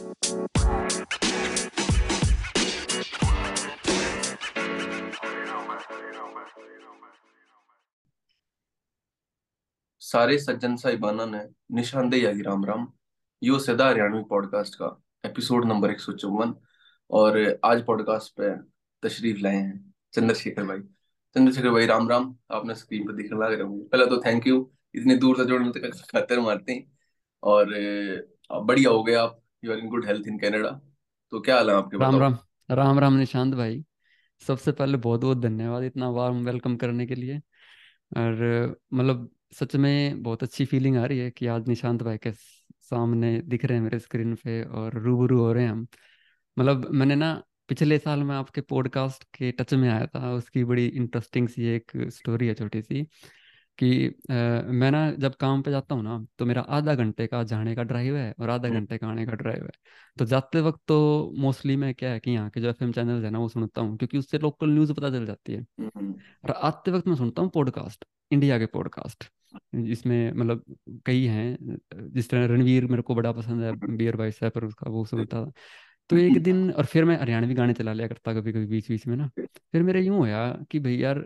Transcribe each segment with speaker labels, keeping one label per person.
Speaker 1: सारे सज्जन साहिबाना ने निशानदेही आगी राम राम। यो सदा हरियाणवी पॉडकास्ट का एपिसोड नंबर 154। और आज पॉडकास्ट पे तशरीफ लाए हैं चंद्रशेखर भाई। चंद्रशेखर भाई राम राम। आपने स्क्रीन पर दिखने लग रहे होंगे। पहले तो थैंक यू, इतनी दूर से जोड़ने तक खातिर मारते हैं। और बढ़िया हो गए आप। You are in good health in Canada. तो क्या हाल है आपके,
Speaker 2: राम
Speaker 1: बताओ।
Speaker 2: राम। राम राम निशांत भाई। सबसे पहले बहुत बहुत धन्यवाद इतना वार्म वेलकम करने के लिए। और मतलब सच में बहुत अच्छी फीलिंग आ रही है कि आज निशांत भाई के सामने दिख रहे हैं मेरे स्क्रीन पे और रूबरू हो रहे हैं हम। मतलब मैंने ना पिछले साल में आपके पॉडकास्ट के टच में आया था। उसकी बड़ी इंटरेस्टिंग सी एक स्टोरी है छोटी सी कि मैं ना जब काम पे जाता हूँ ना तो मेरा आधा घंटे का जाने का ड्राइव है और आधा
Speaker 1: हम्म,
Speaker 2: घंटे का आने का ड्राइव है। तो जाते वक्त तो मोस्टली मैं क्या है कि यहाँ के जो एफएम चैनल है ना वो सुनता हूँ क्योंकि उससे लोकल न्यूज़ पता चल जाती है।
Speaker 1: हम्म,
Speaker 2: और आते वक्त मैं सुनता हूँ पॉडकास्ट, इंडिया के पॉडकास्ट। इसमें मतलब कई हैं, जिस तरह रणवीर मेरे को बड़ा पसंद है, बियर बाई पर उसका वो सुनता था। तो एक दिन और फिर मैं हरियाणवी गाने चला लिया करता कभी कभी बीच बीच में ना। फिर मेरा यूं होया कि भाई यार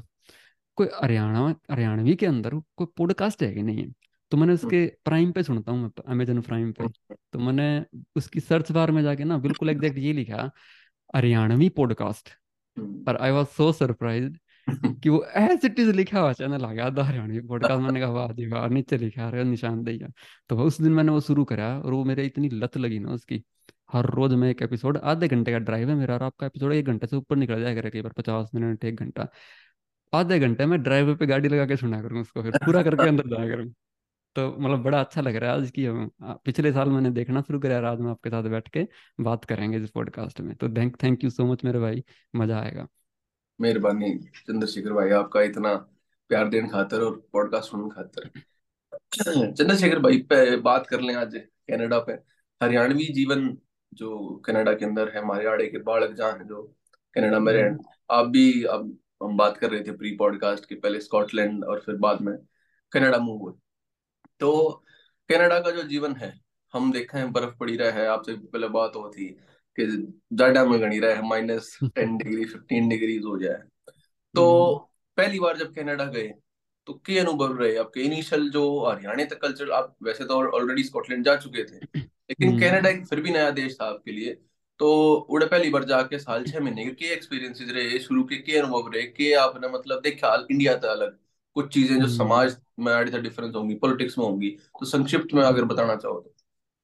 Speaker 2: कोई हरियाणवी के अंदर कोई पॉडकास्ट है कि नहीं है। तो मैंने उसके प्राइम पे सुनता हूँ, मैं अमेजन प्राइम पे। तो मैंने उसकी सर्च बार में जाके ना बिल्कुल एग्जैक्ट ये लिखा, हरियाणवी पॉडकास्ट।
Speaker 1: हम्म,
Speaker 2: और आई वॉज सो सरप्राइज कि वो एज इट इज लिखा हुआ चैनल आ गया द हरियाणवी पॉडकास्ट। मैंने कहा वाह जी वाह, नीचे लिखा है निशानदेही। तो उस दिन मैंने वो शुरू करा और वो मेरे इतनी लत लगी ना उसकी। हर रोज मैं एक एपिसोड, आधे घंटे का ड्राइव है मेरा और आपका एपिसोड 1 घंटे से ऊपर निकल जाएगा, कई बार 50 मिनट 1 घंटा। आधे घंटे में ड्राइवर पे गाड़ी लगा के सुना करूँ उसको, फिर पूरा करके अंदर जाया करूँ। तो मतलब बड़ा अच्छा लग रहा है आज की हम पिछले साल मैंने देखना शुरू करा और आज मैं आपके साथ बैठ के बात करेंगे इस पॉडकास्ट में। तो thank thank you so much मेरे भाई, मजा आएगा।
Speaker 1: मेहरबानी चंद्रशेखर भाई आपका, इतना प्यार देने खातर और पॉडकास्ट सुनने खातर। चंद्रशेखर भाई पे बात कर लें आज कनाडा पे। हरियाणवी जीवन जो कनाडा के अंदर है, हमारे आड़े के बालक जहाँ है जो कनाडा में रहे।
Speaker 2: हम्म।
Speaker 1: आप भी, अब हम बात कर रहे थे प्री पॉडकास्ट के, पहले स्कॉटलैंड और फिर बाद में कनाडा मूव हुए। तो कनाडा का जो जीवन है, हम देखे हैं बर्फ पड़ी रहा है। आपसे पहले बात हो थी कि जाडा में गणी रहा है, -10 डिग्री 15 डिग्रीज हो जाए। तो
Speaker 2: हम्म।
Speaker 1: पहली बार जब कनाडा गए तो के अनुभव रहे आपके इनिशियल, जो हरियाणा तक कल्चर, आप वैसे तो ऑलरेडी स्कॉटलैंड जा चुके थे, लेकिन कनाडा
Speaker 2: हम्म।
Speaker 1: एक फिर भी नया देश था आपके लिए। तो उड़े पहली बार जाके साल 6 महीने के एक्सपीरियंसेस रहे, शुरू के अनुभव रहे के आपने मतलब देखा इंडिया से अलग कुछ चीजें जो
Speaker 2: हम्म।
Speaker 1: समाज में आड़ी से डिफरेंस होंगी, पॉलिटिक्स में होंगी। तो संक्षिप्त में अगर बताना चाहो तो।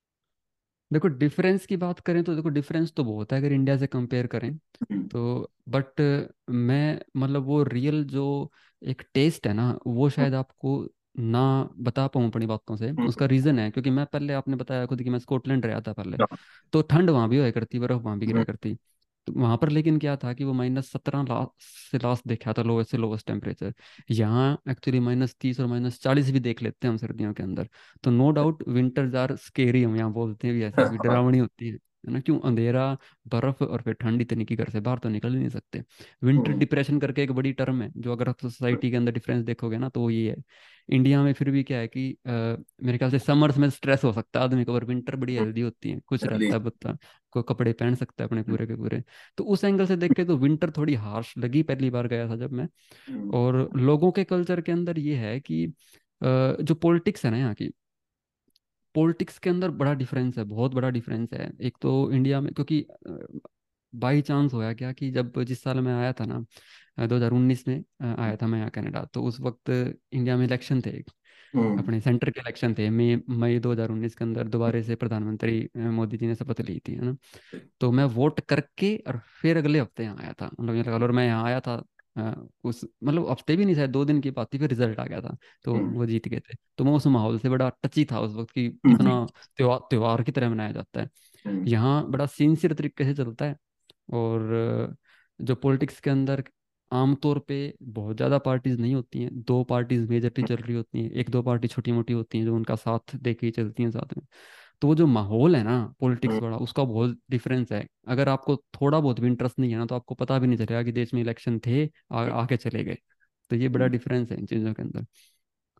Speaker 2: देखो डिफरेंस की बात करें तो देखो डिफरेंस तो बहुत है अगर इंडिया से कंपेयर करें
Speaker 1: हम्म,
Speaker 2: तो। बट मैं मतलब वो रियल जो एक टेस्ट है ना वो शायद आपको ना बता पाऊँ अपनी बातों से।
Speaker 1: हम्म,
Speaker 2: उसका रीज़न है क्योंकि मैं पहले, आपने बताया खुद कि मैं स्कॉटलैंड रहा था पहले।
Speaker 1: हाँ,
Speaker 2: तो ठंड वहाँ भी होया करती, बर्फ वहाँ भी गिरा
Speaker 1: हम्म,
Speaker 2: करती। तो वहाँ पर लेकिन क्या था कि वो -17 लास्ट से लास्ट देखा था, लोवेस्ट से लोवेस्ट टेम्परेचर। यहाँ एक्चुअली -30 और -40 भी देख लेते हैं हम सर्दियों के अंदर। तो no doubt winters are scary, हम यहाँ बोलते हैं भी ऐसे भी,
Speaker 1: हाँ,
Speaker 2: डरावनी होती है ना। क्यों, अंधेरा, बर्फ और फिर ठंड इतनी की घर से बाहर तो निकल ही नहीं सकते। विंटर
Speaker 1: हम्म,
Speaker 2: डिप्रेशन करके एक बड़ी टर्म है जो अगर आप सोसाइटी के अंदर डिफरेंस देखोगे ना तो वो ये है। इंडिया में फिर भी क्या है कि मेरे ख्याल से समर्स में स्ट्रेस हो सकता है आदमी को, और विंटर बड़ी हेल्दी होती है, खुश
Speaker 1: जल्दी।
Speaker 2: रहता है बच्चा, को कपड़े पहन सकता है अपने पूरे के पूरे। तो उस एंगल से देखे तो विंटर थोड़ी हार्श लगी पहली बार गया था जब मैं।
Speaker 1: हम्म,
Speaker 2: और लोगों के कल्चर के अंदर ये है कि जो पॉलिटिक्स है ना यहाँ की, पॉलिटिक्स के अंदर बड़ा डिफरेंस है, बहुत बड़ा डिफरेंस है। एक तो इंडिया में क्योंकि बाई चांस होया क्या कि जब जिस साल मैं आया था ना, 2019 में आया था मैं यहाँ कनाडा, तो उस वक्त इंडिया में इलेक्शन थे,
Speaker 1: हम्म,
Speaker 2: अपने सेंटर के इलेक्शन थे मई मई 2019 के अंदर। दोबारा से प्रधानमंत्री मोदी जी ने शपथ ली थी, है ना। तो मैं वोट करके और फिर अगले हफ्ते यहाँ आया था, मतलब ये लगा लो। और मैं यहाँ आया था उस मतलब हफ्ते भी नहीं, शायद 2 दिन की बात थी, फिर रिजल्ट आ गया था तो
Speaker 1: हम्म,
Speaker 2: वो जीत गए थे। तो मैं उस माहौल से बड़ा टची था उस वक्त कि
Speaker 1: हम्म,
Speaker 2: कितना त्योहार त्योहार की तरह मनाया जाता है।
Speaker 1: हम्म,
Speaker 2: यहाँ बड़ा सिंसियर तरीके से चलता है। और जो पॉलिटिक्स के अंदर आमतौर पे बहुत ज़्यादा पार्टीज नहीं होती हैं, 2 पार्टीज मेजरली चल रही होती हैं, 1 2 पार्टी छोटी मोटी होती हैं जो उनका साथ दे के ही चलती हैं साथ में। तो वो जो माहौल है ना
Speaker 1: हम्म,
Speaker 2: पॉलिटिक्स वाला, उसका बहुत डिफरेंस है। अगर आपको थोड़ा बहुत भी इंटरेस्ट नहीं है ना तो आपको पता भी नहीं चलेगा कि देश में इलेक्शन थे, आके चले गए। तो ये बड़ा
Speaker 1: हम्म।
Speaker 2: डिफरेंस है इन चीज़ों के अंदर।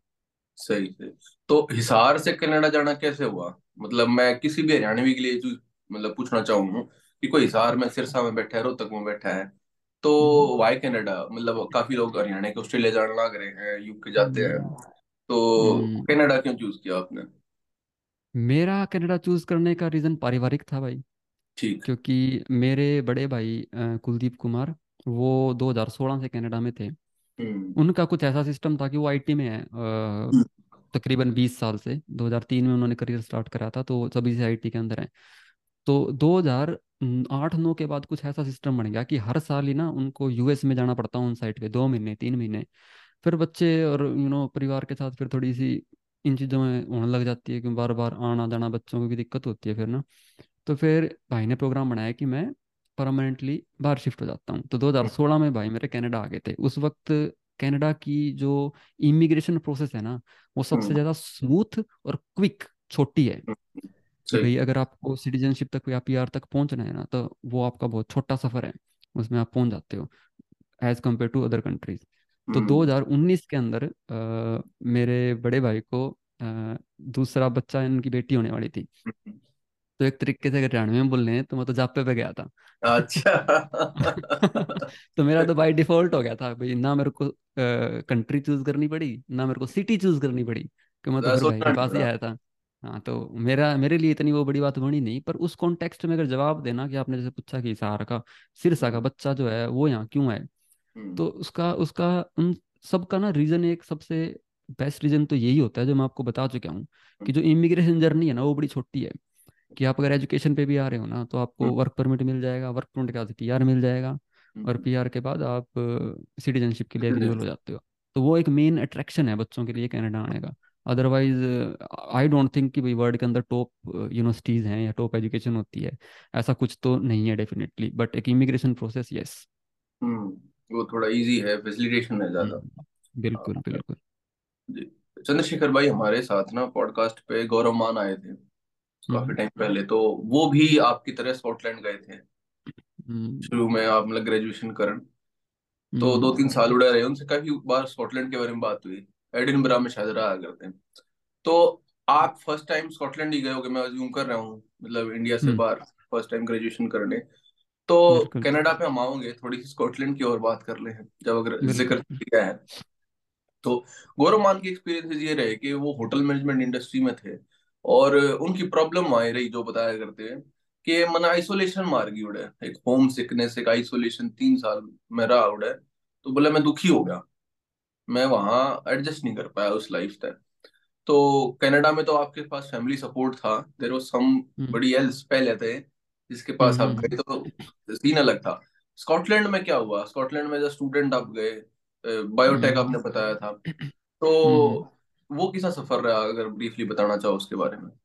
Speaker 1: सही सही। तो हिसार से कनाडा जाना कैसे हुआ? मतलब मैं किसी भी हरियाणवी के लिए मतलब पूछना चाहूंगा कि कोई हिसार में, सिरसा में बैठा है, रोहतक में बैठा है, तो
Speaker 2: हम्म।
Speaker 1: Y Canada? मतलब काफी लोग हरियाणा के ऑस्ट्रेलिया जाने लग रहे हैं, यूके जाते हैं,
Speaker 2: हम्म।
Speaker 1: तो
Speaker 2: हम्म।
Speaker 1: कनाडा क्यों चूज किया आपने?
Speaker 2: मेरा कनाडा चूज करने का रीज़न पारिवारिक था भाई।
Speaker 1: ठीक।
Speaker 2: क्योंकि मेरे बड़े भाई कुलदीप कुमार, वो 2016 से कनाडा में थे।
Speaker 1: हम्म।
Speaker 2: उनका कुछ ऐसा सिस्टम था कि वो आईटी में है
Speaker 1: हम्म।
Speaker 2: तकरीबन 20 साल से। 2003 में उन्होंने करियर स्टार्ट करा था, तो सभी से आईटी के अंदर है। तो 2008-9 के बाद कुछ ऐसा सिस्टम बन गया कि हर साल ही ना उनको यूएस में जाना पड़ता है, उन साइट पे 2 महीने 3 महीने। फिर बच्चे और परिवार के साथ फिर थोड़ी सी इन चीज़ों में होने लग जाती है कि बार बार आना जाना, बच्चों को भी दिक्कत होती है फिर ना। तो फिर भाई ने प्रोग्राम बनाया कि मैं परमानेंटली बाहर शिफ्ट हो जाता हूँ। तो 2016 में भाई मेरे कनाडा आ गए थे। उस वक्त कनाडा की जो इमिग्रेशन प्रोसेस है ना, वो सबसे
Speaker 1: हम्म।
Speaker 2: ज़्यादा स्मूथ और क्विक, छोटी है।
Speaker 1: हम्म।
Speaker 2: कि
Speaker 1: सही।
Speaker 2: भाई अगर आपको सिटीजनशिप तक या पीआर तक पहुंचना है ना, तो वो आपका बहुत छोटा सफ़र है, उसमें आप पहुंच जाते हो as compare to other countries. तो
Speaker 1: हम्म।
Speaker 2: 2019 के अंदर मेरे बड़े भाई को दूसरा बच्चा, इनकी बेटी होने वाली थी।
Speaker 1: हम्म।
Speaker 2: तो एक तरीके से अगर 93 में बोल रहे हैं तो मैं तो जापे पे गया था।
Speaker 1: अच्छा।
Speaker 2: तो मेरा तो बाय डिफॉल्ट हो गया था भाई, ना मेरे को कंट्री चूज करनी पड़ी, ना मेरे को सिटी चूज करनी पड़ी, कि मैं तो फिर भाई
Speaker 1: सोचना
Speaker 2: के
Speaker 1: नहीं
Speaker 2: पास ही
Speaker 1: पड़ा।
Speaker 2: आया था। हाँ, तो मेरे लिए इतनी वो बड़ी बात बनी नहीं। पर उस कॉन्टेक्स्ट में अगर जवाब देना, कि आपने जैसे पूछा कि सहारा का, सिरसा का
Speaker 1: हम्म।
Speaker 2: बच्चा जो है वो यहाँ क्यों आए,
Speaker 1: हम्म।
Speaker 2: तो उसका उसका उन सबका ना रीजन, एक सबसे बेस्ट रीजन तो यही होता है जो मैं आपको बता चुका हूँ, कि जो इमिग्रेशन जर्नी है ना वो बड़ी छोटी है। कि आप अगर एजुकेशन पे भी आ रहे हो ना, तो आपको
Speaker 1: हम्म।
Speaker 2: वर्क परमिट मिल जाएगा, वर्क परमिट के बाद पीआर मिल जाएगा, और
Speaker 1: हम्म।
Speaker 2: पीआर के बाद आप सिटीजनशिप के लिए एलिजिबल
Speaker 1: हम्म।
Speaker 2: हो जाते हो। तो वो एक मेन अट्रैक्शन है बच्चों के लिए कनाडा आने का। अदरवाइज आई डोंट थिंक कि भाई वर्ल्ड के अंदर टॉप यूनिवर्सिटीज़ हैं या टॉप एजुकेशन होती है, ऐसा कुछ तो नहीं है डेफिनेटली। बट एक इमिग्रेशन प्रोसेस, यस।
Speaker 1: वो थोड़ा इजी है, फैसिलिटेशन है ज्यादा।
Speaker 2: बिल्कुल
Speaker 1: हाँ,
Speaker 2: बिल्कुल।
Speaker 1: जी। चंद्रशेखर भाई हमारे साथ ना पॉडकास्ट पे गौरव मान आए थे काफी
Speaker 2: हम्म।
Speaker 1: टाइम पहले, तो वो भी आपकी तरह स्कॉटलैंड गए थे
Speaker 2: हम्म।
Speaker 1: शुरू में, आप मतलब ग्रेजुएशन करन, तो दो
Speaker 2: हम्म।
Speaker 1: तीन साल उड़े रहे। उनसे काफी बार स्कॉटलैंड के बारे में बात हुई, एडिनबरा में शायद रहा करते हैं। तो आप फर्स्ट टाइम स्कॉटलैंड ही गए होगे, मैं अज्यूम कर रहा हूँ, मतलब इंडिया से
Speaker 2: हम्म।
Speaker 1: बाहर फर्स्ट टाइम ग्रेजुएशन करने। तो
Speaker 2: बिल्कुल
Speaker 1: कनाडा पे हम आओगे, थोड़ी सी स्कॉटलैंड की और बात कर ले हैं जब अगर जिक्र
Speaker 2: बिल्कुल।
Speaker 1: किया है। तो गौरव मान के एक्सपीरियंसेस ये रहे कि वो होटल मैनेजमेंट इंडस्ट्री में थे, और उनकी प्रॉब्लम आ रही जो बताया करते हैं कि मन आइसोलेशन मार गई उड़े, एक होम सिकनेस, एक आइसोलेशन 3 साल में रहा उड़े। तो बोला मैं दुखी हो गया, मैं वहां एडजस्ट नहीं कर पाया उस लाइफ तक। तो कनाडा में तो आपके पास फैमिली सपोर्ट था, देयर वाज सम
Speaker 2: हम्म।
Speaker 1: बड़ी एल्स पहले थे जिसके पास
Speaker 2: हम्म।
Speaker 1: आप गए, तो सीन अलग था। स्कॉटलैंड में क्या हुआ? स्कॉटलैंड में जब स्टूडेंट आप गए, बायोटेक
Speaker 2: हम्म।
Speaker 1: आपने बताया था, तो
Speaker 2: हम्म।
Speaker 1: वो किसा सफर रहा, अगर ब्रीफली बताना चाहो उसके बारे में?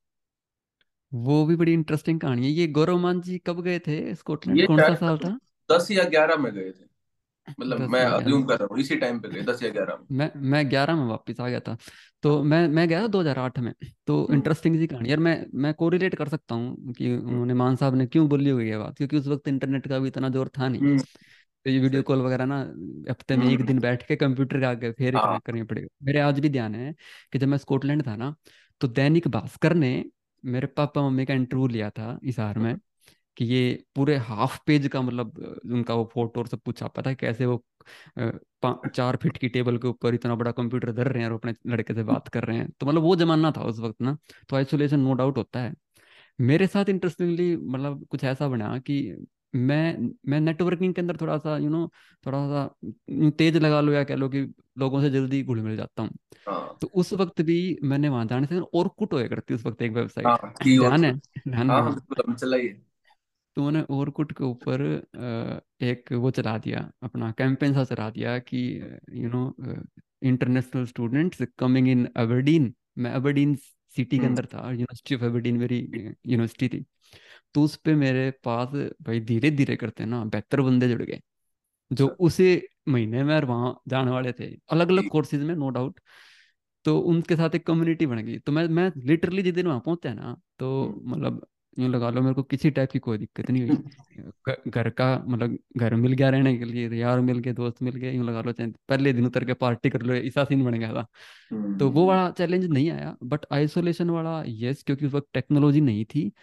Speaker 2: वो भी बड़ी इंटरेस्टिंग कहानी है। ये गौरव मान जी कब गए थे स्कॉटलैंड,
Speaker 1: ये
Speaker 2: कौन सा साल
Speaker 1: शायद
Speaker 2: था?
Speaker 1: 10 या 11 में गए थे, मतलब
Speaker 2: दस
Speaker 1: मैं
Speaker 2: या ग्यारह
Speaker 1: अज्यूम कर रहा हूँ इसी टाइम पे गए, 10 या 11 में।
Speaker 2: मैं 11 में वापस आ गया था। तो
Speaker 1: हाँ।
Speaker 2: मैं गया था 2008 में। तो
Speaker 1: हम्म।
Speaker 2: इंटरेस्टिंग सी कहानी यार, मैं कोरिलेट कर सकता हूँ कि
Speaker 1: हम्म।
Speaker 2: उन्होंने, मान साहब ने क्यों बोली हुई है बात, क्योंकि उस वक्त इंटरनेट का भी इतना जोर था नहीं।
Speaker 1: हम्म।
Speaker 2: तो ये वीडियो
Speaker 1: सही।
Speaker 2: कॉल वगैरह ना, हफ्ते में एक
Speaker 1: हम्म।
Speaker 2: दिन बैठ के कंप्यूटर के आगे फिर
Speaker 1: हाँ।
Speaker 2: करनी पड़ेगा। मेरे आज भी ध्यान है कि जब मैं स्कॉटलैंड था ना, तो दैनिक भास्कर ने मेरे पापा मम्मी का इंटरव्यू लिया था इसार में, कि ये पूरे हाफ पेज का मतलब उनका वो फोटो और सब कुछ छापा था, कैसे वो 4 फीट की टेबल के ऊपर इतना बड़ा कंप्यूटर धर रहे हैं और अपने लड़के से बात कर रहे हैं। तो मतलब वो जमाना था उस वक्त ना। तो आइसोलेशन नो डाउट होता है। मेरे साथ इंटरेस्टिंगली मतलब कुछ ऐसा बना कि मैं नेटवर्किंग के अंदर थोड़ा सा थोड़ा सा तेज लगा लो या कह लो कि लोगों से जल्दी घुल मिल जाता हूँ।
Speaker 1: हाँ।
Speaker 2: तो उस वक्त भी मैंने वहां जाने से, और कुट होया करती उस वक्त एक वेबसाइट,
Speaker 1: हाँ की और
Speaker 2: ध्यान है?
Speaker 1: कुछ।
Speaker 2: ध्यान
Speaker 1: हाँ
Speaker 2: में
Speaker 1: हाँ,
Speaker 2: हो?
Speaker 1: बिल्कुल, हम चलाइए।
Speaker 2: तो मैंने ओवरकुट के ऊपर एक वो चला दिया, अपना कैंपेन सा चला दिया कि you know international students coming in Aberdeen. मैं अबरडीन सिटी के
Speaker 1: हम्म।
Speaker 2: अंदर था, यूनिवर्सिटी ऑफ अबरडीन मेरी यूनिवर्सिटी थी। तो उस पे मेरे पास भाई धीरे धीरे करते ना 72 बंदे जुड़ गए, जो
Speaker 1: अच्छा।
Speaker 2: उसी महीने में वहाँ जाने वाले थे, अलग अलग
Speaker 1: ठीक।
Speaker 2: कोर्सेज में नो डाउट। तो उनके साथ एक कम्युनिटी बन गई। तो मैं लिटरली जिस दिन वहाँ पहुंचा ना, तो
Speaker 1: हम्म।
Speaker 2: मतलब यूँ लगा लो मेरे को किसी टाइप की कोई दिक्कत नहीं हुई। घर का मतलब घर मिल गया रहने के लिए, यार मिल गए, दोस्त मिल गए, यूँ लगा लो चाहे पहले दिन उतर के पार्टी कर लो, ऐसा सीन बन गया था। तो वो
Speaker 1: हम्म।
Speaker 2: वाला चैलेंज नहीं आया, बट आइसोलेशन वाला यस, क्योंकि उस वक्त टेक्नोलॉजी नहीं थी।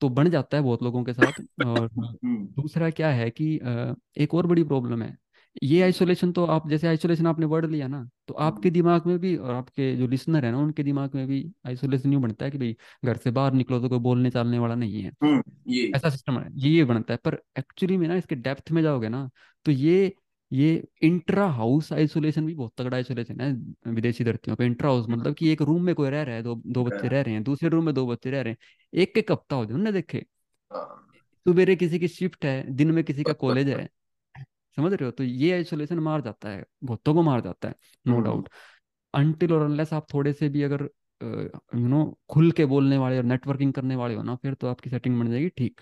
Speaker 2: तो बन जाता है बहुत लोगों के साथ। और
Speaker 1: हम्म।
Speaker 2: दूसरा क्या है कि एक और बड़ी प्रॉब्लम है, ये आइसोलेशन तो आप जैसे आइसोलेशन आपने वर्ड लिया ना, तो आपके
Speaker 1: हम्म।
Speaker 2: दिमाग में भी और आपके जो लिसनर है ना उनके दिमाग में भी आइसोलेशन यूँ बनता है कि भाई घर से बाहर निकलो तो कोई बोलने चालने वाला नहीं है,
Speaker 1: ये।
Speaker 2: ऐसा सिस्टम है, ये बनता है। पर एक्चुअली में ना इसके डेप्थ में जाओगे ना, तो ये इंट्रा हाउस आइसोलेशन भी बहुत तगड़ा आइसोलेशन है विदेशी धरतियों पे। इंट्रा हाउस मतलब कि एक रूम में कोई रह रहा है, दो दो बच्चे रह रहे हैं, दूसरे रूम में दो बच्चे रह रहे हैं, एक एक हफ्ता हो जाए उन्होंने देखे,
Speaker 1: हाँ।
Speaker 2: सुबेरे किसी की शिफ्ट है, दिन में किसी का
Speaker 1: बस बस
Speaker 2: कॉलेज
Speaker 1: बस।
Speaker 2: है, समझ रहे हो? तो ये आइसोलेशन मार जाता है, बहुतों को मार जाता है, नो
Speaker 1: हम्म।
Speaker 2: डाउट। अनटिल और अनलेस आप थोड़े से भी अगर खुल के बोलने वाले और नेटवर्किंग करने वाले हो ना, फिर तो आपकी सेटिंग बन जाएगी ठीक।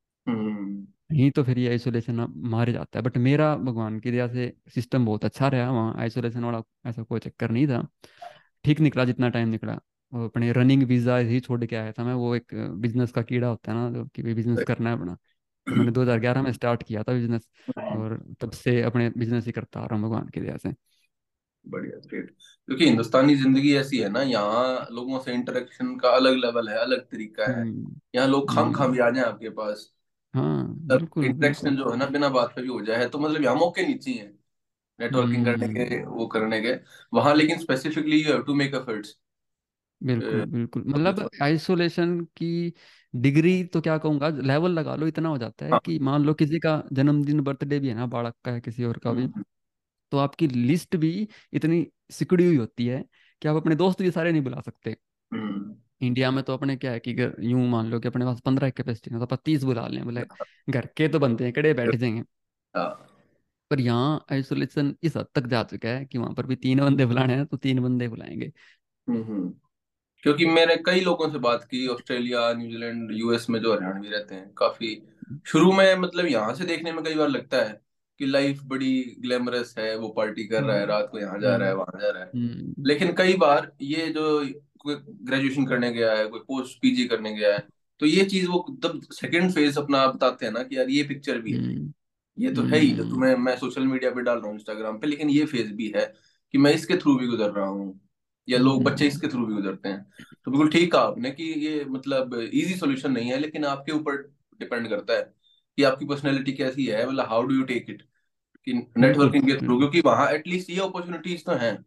Speaker 1: हम्म।
Speaker 2: नहीं तो फिर ये आइसोलेशन मारे जाता है। बट मेरा भगवान की दया से सिस्टम बहुत अच्छा रहा, वहाँ आइसोलेशन वाला ऐसा कोई चक्कर नहीं था, ठीक निकला जितना टाइम निकला। और अपने रनिंग वीजा ही छोड़ के आया था मैं, वो एक बिजनेस का कीड़ा होता है ना, जो कि बिजनेस करना है अपना। तो मैंने 2011 में स्टार्ट किया था बिजनेस, और तब से अपने बिजनेस ही करता आ रहा हूँ भगवान की दया से।
Speaker 1: बढ़िया, ग्रेट। क्योंकि हिंदुस्तानी जिंदगी ऐसी है ना, यहाँ लोगों से इंटरेक्शन का अलग लेवल है, अलग तरीका है।
Speaker 2: हम्म।
Speaker 1: यहाँ लोग खाम खाम
Speaker 2: हम्म।
Speaker 1: भी आ जाए आपके पास।
Speaker 2: हाँ
Speaker 1: तब
Speaker 2: बिल्कुल
Speaker 1: इंटरेक्शन
Speaker 2: बिल्कुल।
Speaker 1: जो है ना बिना बात पे भी हो जाए, तो मतलब यहाँ मौके नहीं चाहिए नेटवर्किंग करने
Speaker 2: हम्म।
Speaker 1: के, वो करने के। वहां लेकिन specifically you have to make efforts.
Speaker 2: बिल्कुल बिल्कुल,
Speaker 1: अपने
Speaker 2: मतलब
Speaker 1: साथ।
Speaker 2: आइसोलेशन की डिग्री तो क्या कहूँगा, लेवल लगा लो, इतना हो जाता है
Speaker 1: हाँ।
Speaker 2: कि मान लो किसी का जन्मदिन बर्थडे भी है ना, बालक का है किसी और का भी,
Speaker 1: हम्म।
Speaker 2: तो आपकी लिस्ट भी इतनी सिकुड़ी हुई होती है कि आप अपने दोस्त भी सारे नहीं बुला सकते।
Speaker 1: हम्म।
Speaker 2: इंडिया में तो अपने क्या है कि यूं मान लो कि अपने पास 15 कैपेसिटी है, तो अपन 30 बुला लें, बोले घर के तो बनते हैं, कड़े बैठ जाएंगे।
Speaker 1: हाँ।
Speaker 2: पर यहाँ आइसोलेशन इस हद तक जा चुका है कि वहां पर भी 3 बंदे बुलाने हैं तो 3 बंदे बुलाएंगे।
Speaker 1: हम्म। क्योंकि मैंने कई लोगों से बात की, ऑस्ट्रेलिया, न्यूजीलैंड, यूएस में जो हरियाणवी रहते हैं काफी। शुरू में मतलब यहाँ से देखने में कई बार लगता है कि लाइफ बड़ी ग्लैमरस है, वो पार्टी कर रहा है,
Speaker 2: हम्म।
Speaker 1: रात को यहाँ जा रहा है,
Speaker 2: हम्म।
Speaker 1: वहां जा रहा है।
Speaker 2: हम्म।
Speaker 1: लेकिन कई बार ये जो कोई ग्रेजुएशन करने गया है, कोई पोस्ट पीजी करने गया है, तो ये चीज वो तब सेकंड फेज अपना बताते हैं ना कि यार ये पिक्चर भी है।
Speaker 2: हम्म।
Speaker 1: ये तो है ही जो
Speaker 2: हम्म।
Speaker 1: तुम्हें मैं सोशल मीडिया पे डाल रहा हूँ, इंस्टाग्राम पे, लेकिन ये फेज भी है कि मैं इसके थ्रू भी गुजर रहा हूँ, या लोग बच्चे
Speaker 2: हम्म।
Speaker 1: इसके थ्रू भी गुजरते हैं। तो बिल्कुल ठीक कहा आपने कि ये मतलब इजी सॉल्यूशन नहीं है, लेकिन आपके ऊपर डिपेंड करता है कि आपकी पर्सनैलिटी कैसी है, मतलब how do you take it, कि
Speaker 2: बिल्कुल
Speaker 1: नेटवर्किंग के थ्रू,
Speaker 2: बिल्कुल।
Speaker 1: क्योंकि वहां एटलीस्ट ये अपॉर्चुनिटीज तो हैं।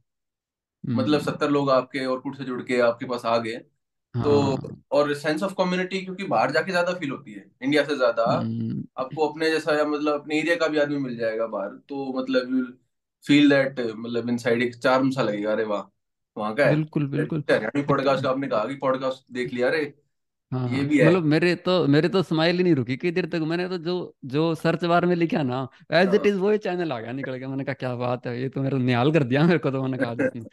Speaker 1: मतलब
Speaker 2: हम्म।
Speaker 1: 70 लोग आपके और कुट से जुड़ के आपके पास आ गए, तो
Speaker 2: हाँ।
Speaker 1: और सेंस ऑफ कम्युनिटी क्योंकि बाहर जाके ज्यादा फील होती है इंडिया से ज्यादा।
Speaker 2: हम्म।
Speaker 1: आपको अपने जैसा या मतलब अपने एरिया का भी आदमी मिल जाएगा बाहर, तो मतलब यू फील दैट, मतलब इनसाइड एक चार्म सा लगेगा, अरे वाह वहां का है।
Speaker 2: बिल्कुल बिल्कुल।
Speaker 1: हरियाणवी पॉडकास्ट का आपने कहा कि पॉडकास्ट देख लिया, अरे
Speaker 2: हाँ
Speaker 1: ये
Speaker 2: हाँ,
Speaker 1: भी है।
Speaker 2: मतलब मेरे तो स्माइल ही नहीं रुकी कई देर तक। मैंने तो जो जो सर्च बार में लिखा ना, एज इट
Speaker 1: हाँ।
Speaker 2: इज वही चैनल आ गया निकल गया। मैंने कहा क्या बात है, ये तो मेरा निहाल कर दिया मेरे को, तो मैंने कहा आज इसने।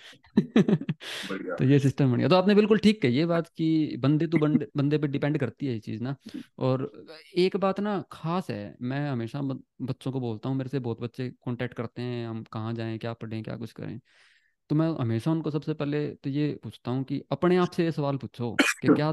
Speaker 1: बढ़िया।
Speaker 2: तो ये सिस्टम बढ़िया, तो आपने बिल्कुल ठीक कही ये बात कि बंदे तो बंदे बंदे पे डिपेंड करती है ये चीज़ ना। और एक बात ना खास है, मैं हमेशा बच्चों को बोलता हूँ, मेरे से बहुत बच्चे कांटेक्ट करते हैं, हम कहाँ जाएं, क्या पढ़ें, क्या कुछ करें। तो मैं हमेशा उनको सबसे पहले तो ये पूछता हूँ कि अपने आप से ये सवाल पूछो कि क्या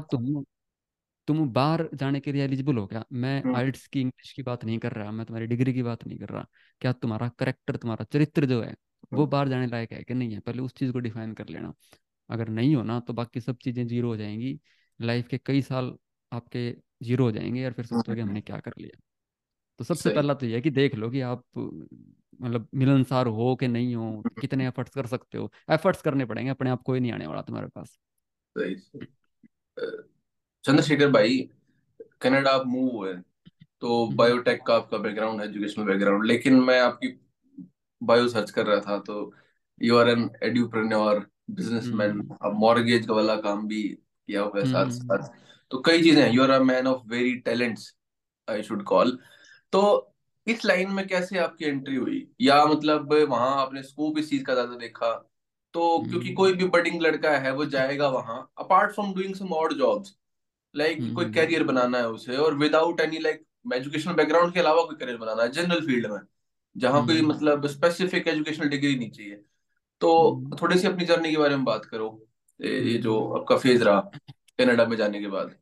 Speaker 2: तुम बाहर जाने के लिए एलिजिबल हो क्या? मैं
Speaker 1: हम्म।
Speaker 2: आइल्स की इंग्लिश की बात नहीं कर रहा, मैं तुम्हारी डिग्री की बात नहीं कर रहा। क्या तुम्हारा करेक्टर, तुम्हारा चरित्र जो है वो बाहर जाने लायक है कि नहीं है, पहले उस चीज़ को डिफाइन कर लेना। अगर नहीं हो ना, तो बाकी सब चीज़ें जीरो हो जाएंगी, लाइफ के कई साल आपके जीरो हो जाएंगे, और फिर सोचोगे
Speaker 1: हम्म।
Speaker 2: हमने क्या कर लिया। तो सबसे
Speaker 1: सही।
Speaker 2: पहला तो ये है कि देख लो कि आप मतलब मिलनसार हो कि नहीं हो, कितने एफर्ट्स कर सकते हो। एफर्ट्स करने पड़ेंगे, अपने आप कोई नहीं आने वाला तुम्हारे पास।
Speaker 1: सही सही। अ, चंद्रशेखर भाई, कनाडा आप मूव हुए, तो
Speaker 2: हम्म।
Speaker 1: बायोटेक का आपका बैकग्राउंड है, एजुकेशनल बैकग्राउंड, लेकिन मैं आपकी बायो सर्च कर रहा था तो you are an edupreneur, businessman,
Speaker 2: hmm.
Speaker 1: अब मॉर्गेज का वाला काम भी किया हुआ है साथ
Speaker 2: हम्म।
Speaker 1: साथ। तो कई चीजें हैं, you are a man of very talents, I should call. तो इस लाइन में कैसे आपकी एंट्री हुई, या मतलब वहां आपने स्कोप इस चीज का ज्यादा देखा? तो क्योंकि
Speaker 2: हम्म।
Speaker 1: कोई भी बडिंग लड़का है वो जाएगा वहां, apart from doing some odd jobs, like कोई
Speaker 2: हम्म।
Speaker 1: कैरियर बनाना है उसे, और without any like educational background के अलावा कोई करियर बनाना है जनरल फील्ड में, जहाँ कोई
Speaker 2: हम्म।
Speaker 1: मतलब स्पेसिफिक एजुकेशनल डिग्री नहीं चाहिए। तो
Speaker 2: हम्म।
Speaker 1: थोड़ी सी अपनी जर्नी के बारे में बात करो, ये जो
Speaker 2: हम्म।
Speaker 1: आपका फेज रहा कनाडा में जाने के बाद।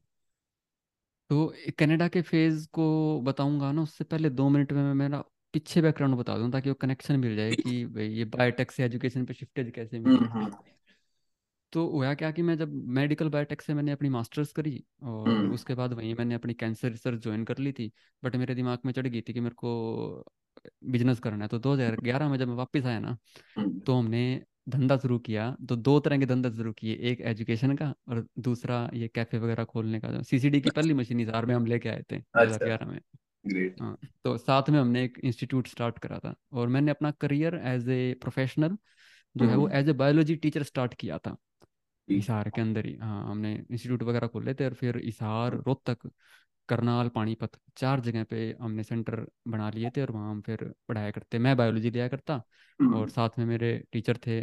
Speaker 2: तो कनाडा के फेज को बताऊंगा ना, उससे पहले 2 मिनट में मैं मेरा पीछे बैकग्राउंड बता दूं, ताकि वो कनेक्शन मिल जाए कि भाई ये बायोटेक से एजुकेशन पे शिफ्टेज कैसे मिली।
Speaker 1: हम्म।
Speaker 2: तो हुआ क्या कि मैं जब मेडिकल बायोटेक से मैंने अपनी मास्टर्स करी, और
Speaker 1: हम्म।
Speaker 2: उसके बाद वहीं मैंने अपनी कैंसर रिसर्च ज्वाइन कर ली थी। बट मेरे दिमाग में चढ़ गई थी कि मेरे को बिजनेस करना है। तो 2011 में जब मैं वापस आया ना,
Speaker 1: हम्म।
Speaker 2: तो हमने धंधा शुरू किया। तो दो तरह के धंधा शुरू किए, एक एजुकेशन का और दूसरा ये कैफे वगैरह खोलने का। जो सीसीडी की पहली मशीन हिसार में हम लेके आए थे
Speaker 1: अच्छा।
Speaker 2: 2011 में।
Speaker 1: ग्रेट।
Speaker 2: हाँ, तो साथ में हमने एक इंस्टीट्यूट स्टार्ट करा था, और मैंने अपना करियर एज ए प्रोफेशनल जो है वो
Speaker 1: hmm.
Speaker 2: As a biology teacher start किया था
Speaker 1: ठीक।
Speaker 2: हिसार के अंदर ही। हाँ, हमने इंस्टीट्यूट वगैरह खोले थे, और फिर हिसार,
Speaker 1: हम्म।
Speaker 2: रोहतक, करनाल, पानीपत, चार जगह पे हमने सेंटर बना लिए थे। और वहाँ हम फिर पढ़ाया करते, मैं बायोलॉजी लिया करता, और
Speaker 1: हम्म।
Speaker 2: साथ में मेरे टीचर थे,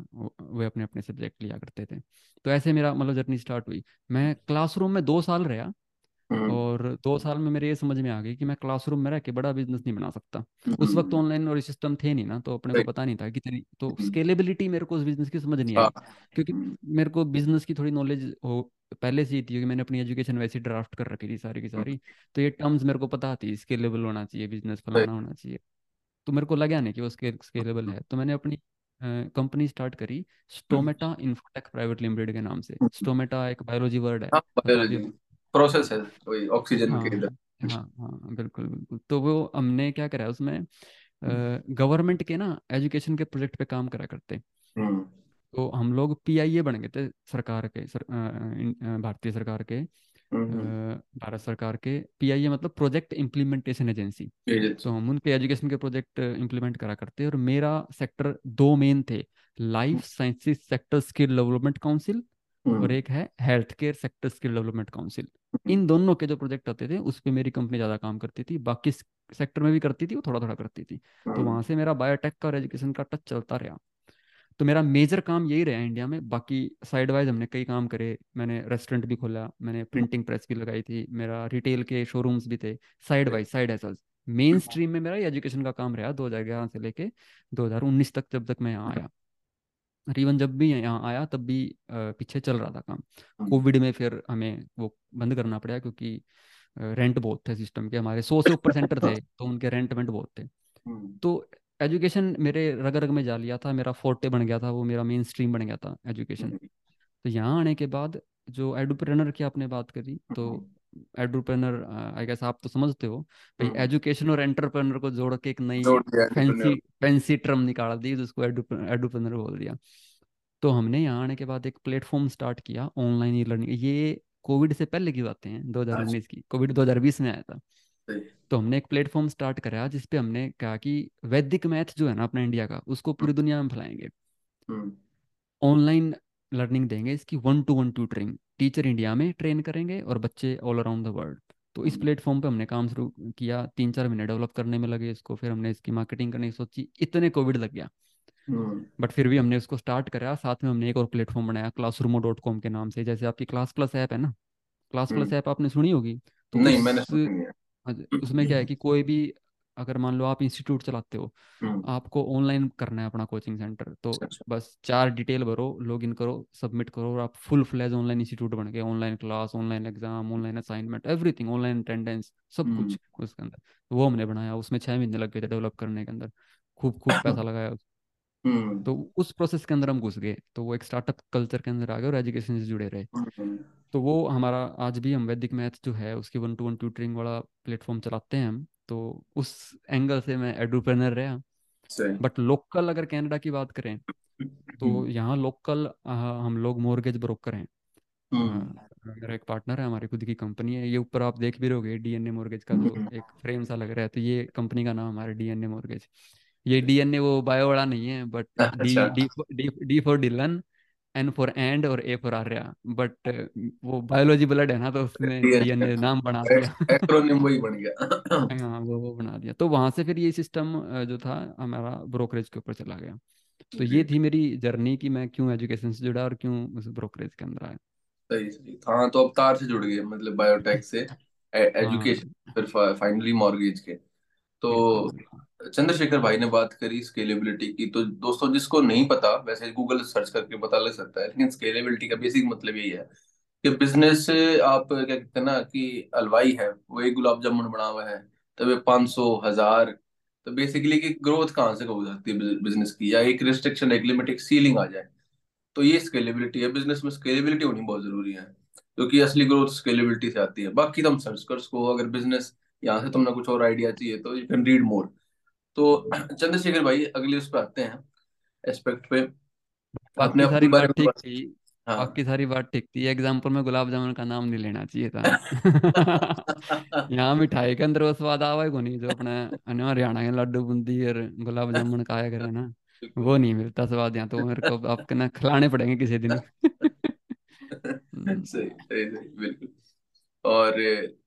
Speaker 2: वे अपने अपने सब्जेक्ट लिया करते थे। तो ऐसे मेरा मतलब जर्नी स्टार्ट हुई। मैं क्लासरूम में 2 साल रहा,
Speaker 1: हम्म।
Speaker 2: और 2 साल में मेरे ये समझ में आ गई कि मैं क्लासरूम में रह के बड़ा बिजनेस नहीं बना सकता। उस वक्त
Speaker 1: हम्म।
Speaker 2: ऑनलाइन और सिस्टम थे नहीं ना, तो अपने को
Speaker 1: सही।
Speaker 2: पता नहीं था कितनी तो
Speaker 1: हम्म।
Speaker 2: स्केलेबिलिटी मेरे को उस बिजनेस की समझ नहीं
Speaker 1: हाँ।
Speaker 2: आई। क्योंकि मेरे को बिजनेस की थोड़ी नॉलेज हो पहले से ही थी, क्योंकि मैंने अपनी एजुकेशन वैसी ड्राफ्ट कर रखी थी सारी की
Speaker 1: हम्म।
Speaker 2: सारी। तो ये टर्म्स मेरे को पता थी, स्केलेबल होना चाहिए बिजनेस,
Speaker 1: सही।
Speaker 2: फलाना होना चाहिए। तो मेरे को लगा नहीं कि वो स्केलेबल है। तो मैंने अपनी कंपनी स्टार्ट करी,
Speaker 1: hmm.
Speaker 2: Stomata Infotech private limited के नाम से।
Speaker 1: हम्म।
Speaker 2: स्टोमेटा एक बायोलॉजी वर्ड है,
Speaker 1: हाँ,
Speaker 2: पता भी।
Speaker 1: बायोलॉजी प्रोसेस है, वही ऑक्सीजन
Speaker 2: हाँ
Speaker 1: के इधर।
Speaker 2: हाँ हाँ, बिल्कुल बिल्कुल। तो वो हमने क्या करा उसमें, गवर्नमेंट के ना एजुकेशन के प्रोजेक्ट पे काम करा करते।
Speaker 1: हम्म।
Speaker 2: तो हम लोग पीआईए बन गए थे सरकार के, भारतीय सरकार के,
Speaker 1: हम्म।
Speaker 2: भारत सरकार के पीआईए मतलब प्रोजेक्ट इम्प्लीमेंटेशन एजेंसी। तो
Speaker 1: एजेंसी।
Speaker 2: हम उनके एजुकेशन के प्रोजेक्ट इम्प्लीमेंट करा करते। और मेरा सेक्टर दो मेन थे, life sciences sector skill development council, और
Speaker 1: हम्म।
Speaker 2: एक है health care sector skill development council.
Speaker 1: Hmm.
Speaker 2: इन दोनों के जो प्रोजेक्ट आते थे उस पे मेरी कंपनी ज़्यादा काम करती थी, बाकी सेक्टर में भी करती थी, वो थोड़ा थोड़ा करती थी। तो
Speaker 1: हम्म।
Speaker 2: वहाँ से मेरा बायोटेक का और एजुकेशन का टच चलता रहा। तो मेरा मेजर काम यही रहा इंडिया में। बाकी साइड वाइज हमने कई काम करे, मैंने रेस्टोरेंट भी खोला, मैंने प्रिंटिंग प्रेस भी लगाई थी, मेरा रिटेल के शोरूम्स भी थे। Side wise side aisles, main stream में मेरा एजुकेशन का काम रहा 2011 से लेके 2019 तक, जब तक मैं यहाँ आया। और इवन जब भी यहाँ आया तब भी पीछे चल रहा था काम। कोविड में फिर हमें वो बंद करना पड़ा, क्योंकि रेंट बहुत थे सिस्टम के। हमारे 100 से ऊपर सेंटर थे, तो उनके रेंट वेंट बहुत थे।
Speaker 1: हम्म।
Speaker 2: तो एजुकेशन मेरे रग रग में जा लिया था, मेरा फोर्टे बन गया था, वो मेरा मेन स्ट्रीम बन गया था एजुकेशन। तो यहाँ आने के बाद जो एडुप्रेनर की आपने बात करी, तो
Speaker 1: हम्म।
Speaker 2: एडुप्रेनर, आई गेस आप तो समझते हो भाई,
Speaker 1: हम्म।
Speaker 2: एजुकेशन और एंटरप्रेनर को जोड़ के एक नई
Speaker 1: जोड़ दिया एंटरप्रेन्योर।
Speaker 2: फैंसी फैंसी टर्म निकाल दी, जिसको एडुप्रेनर बोल दिया। तो हमने यहाँ आने के बाद एक प्लेटफॉर्म स्टार्ट किया ऑनलाइन ई लर्निंग। ये कोविड से पहले की बातें हैं,
Speaker 1: अच्छा।
Speaker 2: 2019 की। कोविड 2020 में आया था।
Speaker 1: सही।
Speaker 2: तो हमने एक प्लेटफॉर्म स्टार्ट करा जिस पे हमने कहा कि वैदिक मैथ जो है ना अपना इंडिया का, उसको पूरी दुनिया में फैलाएंगे।
Speaker 1: हम्म।
Speaker 2: ऑनलाइन लर्निंग देंगे, इसकी 1-to-1 ट्यूटरिंग टीचर इंडिया में ट्रेन करेंगे, और बच्चे ऑल अराउंड द वर्ल्ड। तो इस
Speaker 1: हम्म।
Speaker 2: प्लेटफॉर्म पे हमने काम शुरू किया, 3-4 महीने डेवलप करने में लगे इसको। फिर हमने इसकी मार्केटिंग करने की सोची, इतने कोविड लग गया।
Speaker 1: हम्म।
Speaker 2: बट फिर भी हमने उसको स्टार्ट करा। साथ में हमने एक और प्लेटफॉर्म बनाया classroom.com के नाम से। जैसे आपकी क्लास प्लस ऐप है ना, क्लास प्लस
Speaker 1: हम्म।
Speaker 2: ऐप आपने सुनी होगी। तो
Speaker 1: नहीं, मैंने
Speaker 2: उस
Speaker 1: सुनी नहीं
Speaker 2: उसमें क्या
Speaker 1: है।
Speaker 2: है कि कोई भी, अगर मान लो आप इंस्टीट्यूट चलाते हो,
Speaker 1: हम्म।
Speaker 2: आपको ऑनलाइन करना है अपना कोचिंग सेंटर, तो
Speaker 1: अच्छा। अच्छा।
Speaker 2: बस 4 डिटेल भरो, लॉग इन करो, सबमिट करो, और आप फुल फ्लेज ऑनलाइन इंस्टीट्यूट बन गए। Online class, online exam, online assignment, everything, online attendance, सब
Speaker 1: हम्म।
Speaker 2: कुछ उसके अंदर। तो वो हमने बनाया, उसमें 6 महीने लग गए थे डेवलप करने के अंदर। खूब खूब पैसा लगाया।
Speaker 1: हम्म।
Speaker 2: तो उस प्रोसेस के अंदर हम घुस गए, तो वो एक स्टार्टअप कल्चर के अंदर आ गए और एजुकेशन से जुड़े रहे।
Speaker 1: हम्म।
Speaker 2: तो वो हमारा आज भी, हम वैदिक मैथ जो है उसकी 1-to-1 ट्यूटरिंग वाला प्लेटफॉर्म चलाते हैं हम। तो उस एंगल से मैं एडुप्रेनर रहा।
Speaker 1: सही।
Speaker 2: बट लोकल अगर कनाडा की बात करें,
Speaker 1: हम्म।
Speaker 2: तो यहाँ लोकल हम लोग मॉर्गेज ब्रोकर हैं।
Speaker 1: हम्म।
Speaker 2: अ, मेरा एक पार्टनर है, हमारी खुद की कंपनी है। ये ऊपर आप देख भी रहोगे डीएनए मॉर्गेज का जो
Speaker 1: हम्म।
Speaker 2: एक फ्रेम सा लग रहा है, तो ये कंपनी का नाम हमारा डीएनए मॉर्गेज। ये डीएनए वो बायो वाला नहीं है, बट
Speaker 1: अच्छा।
Speaker 2: D D D D for Dylan, N for end, और ए फॉर आर्या। बट वो बायोलॉजी ब्लड है ना, तो उसमें
Speaker 1: डीएनए
Speaker 2: डीएनए नाम बना दिया।
Speaker 1: एक्रोनिम वही बन गया।
Speaker 2: हाँ, वो बना दिया। तो वहां से फिर ये सिस्टम जो था हमारा ब्रोकरेज के ऊपर चला गया। तो ये
Speaker 1: ग्रेट।
Speaker 2: थी मेरी जर्नी कि मैं क्यों एजुकेशन से जुड़ा और क्यों उस ब्रोकरेज के अंदर आया।
Speaker 1: सही सही। हाँ, तो अब तार से जुड़ गए, मतलब बायोटेक से
Speaker 2: हाँ,
Speaker 1: एजुकेशन, फिर फाइनली मॉर्गेज के।
Speaker 2: बिल्कुल
Speaker 1: तो
Speaker 2: बिल्कुल।
Speaker 1: चंद्रशेखर भाई ने बात करी स्केलेबिलिटी की, तो दोस्तों जिसको नहीं पता, वैसे गूगल सर्च करके पता लग सकता है, लेकिन स्केलेबिलिटी का बेसिक मतलब यही है कि बिजनेस, आप क्या कहते हैं ना कि हलवाई है, वो एक गुलाब जामुन बना हुआ है, तो वे 500, 1000। तो बेसिकली कि ग्रोथ कहाँ से हो सकती है बिजनेस की, या एक रिस्ट्रिक्शन, एक लिमिट, एक सीलिंग आ जाए। तो ये स्केलेबिलिटी है, बिजनेस में स्केलेबिलिटी होनी बहुत जरूरी है, क्योंकि असली ग्रोथ स्केलेबिलिटी से आती है। बाकी तुम सर्च कर सको, अगर बिजनेस यहाँ से तुमने कुछ और आइडिया चाहिए तो यू कैन रीड मोर। तो चंद्रशेखर भाई, अगले उस पर आते हैं, एस्पेक्ट पे। आपने
Speaker 2: बाकी
Speaker 1: अपने
Speaker 2: सारी
Speaker 1: बारे
Speaker 2: बात
Speaker 1: में
Speaker 2: ठीक
Speaker 1: बस।
Speaker 2: थी।
Speaker 1: हाँ।
Speaker 2: बाकी सारी बात ठीक थी, एग्जाम्पल में गुलाब जामुन का नाम नहीं लेना चाहिए था। यहाँ मिठाई के अंदर वो स्वाद आवा को नहीं जो अपने हरियाणा के लड्डू बूंदी और गुलाब जामुन खाया करे ना,
Speaker 1: बिल्कुल।
Speaker 2: वो नहीं मिलता स्वाद यहाँ तो। मेरे को आपके ना खिलाने पड़ेंगे किसी दिन।
Speaker 1: सही
Speaker 2: हम्म,
Speaker 1: सही सही, बिल्कुल। और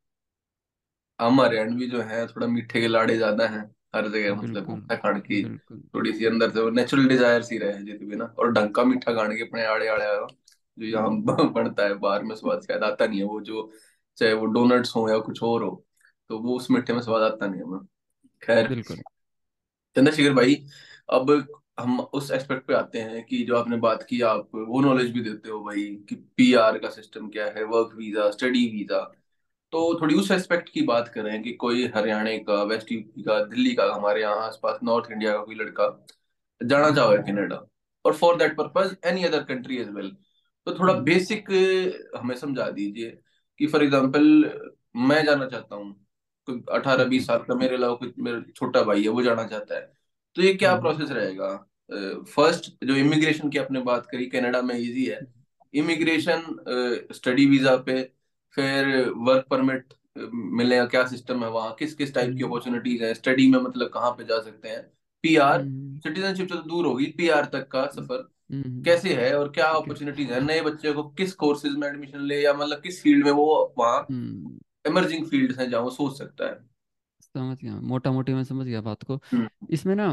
Speaker 1: हम हरियाणवी जो है थोड़ा मीठे के लाड़े ज्यादा हैं, हर जगह मतलब
Speaker 2: बिल्कुल
Speaker 1: मीठा खाने की
Speaker 2: बिल्कुल।
Speaker 1: थोड़ी सी अंदर से नेचुरल डिजायर सी रहे जितनी भी ना, और ढंग का मीठा खाने के अपने आड़े आड़े आया जो यहाँ
Speaker 2: हम्म,
Speaker 1: बनता है, बाहर में स्वाद शायद आता नहीं है वो जो, चाहे वो डोनट्स हो या कुछ और हो, तो वो उस मीठे में स्वाद आता नहीं है हमें। खैर,
Speaker 2: बिल्कुल।
Speaker 1: चंद्रशेखर भाई, अब हम उस एस्पेक्ट पे आते हैं कि जो आपने बात की, आप वो नॉलेज भी देते हो भाई कि पीआर का सिस्टम क्या है, वर्क वीजा, स्टडी वीजा। तो थोड़ी उस एस्पेक्ट की बात करें कि कोई हरियाणा का, वेस्ट यूपी का, दिल्ली का, हमारे यहाँ आसपास नॉर्थ इंडिया का कोई लड़का जाना चाहे कनाडा, और for that purpose any other country as well, तो थोड़ा
Speaker 2: हम्म
Speaker 1: बेसिक हमें समझा दीजिए कि फॉर एग्जांपल मैं जाना चाहता हूँ, कोई 18-20 साल का मेरे अलावा कोई मेरा छोटा भाई है वो जाना चाहता है, तो ये क्या
Speaker 2: हम्म
Speaker 1: प्रोसेस रहेगा? फर्स्ट, जो इमिग्रेशन की आपने बात करी, कनाडा में इजी है इमिग्रेशन, स्टडी वीजा पे, फिर वर्क परमिट मिलने का क्या सिस्टम है वहाँ, किस किस टाइप की
Speaker 2: हम्म
Speaker 1: अपॉर्चुनिटीज है स्टडी में, मतलब कहाँ पे जा सकते हैं, पीआर,
Speaker 2: हम्म
Speaker 1: सिटीजनशिप तो दूर होगी, पीआर तक का सफर कैसे है, और क्या
Speaker 2: ठीक है।
Speaker 1: अपॉर्चुनिटीज है, नए बच्चे को किस कोर्सेज में एडमिशन ले, या मतलब किस फील्ड में वो वहाँ,
Speaker 2: हम्म
Speaker 1: इमर्जिंग फील्ड है जहाँ वो सोच सकता है।
Speaker 2: समझ गया, मोटा मोटी मैं समझ गया बात को।
Speaker 1: हम्म।
Speaker 2: इसमें ना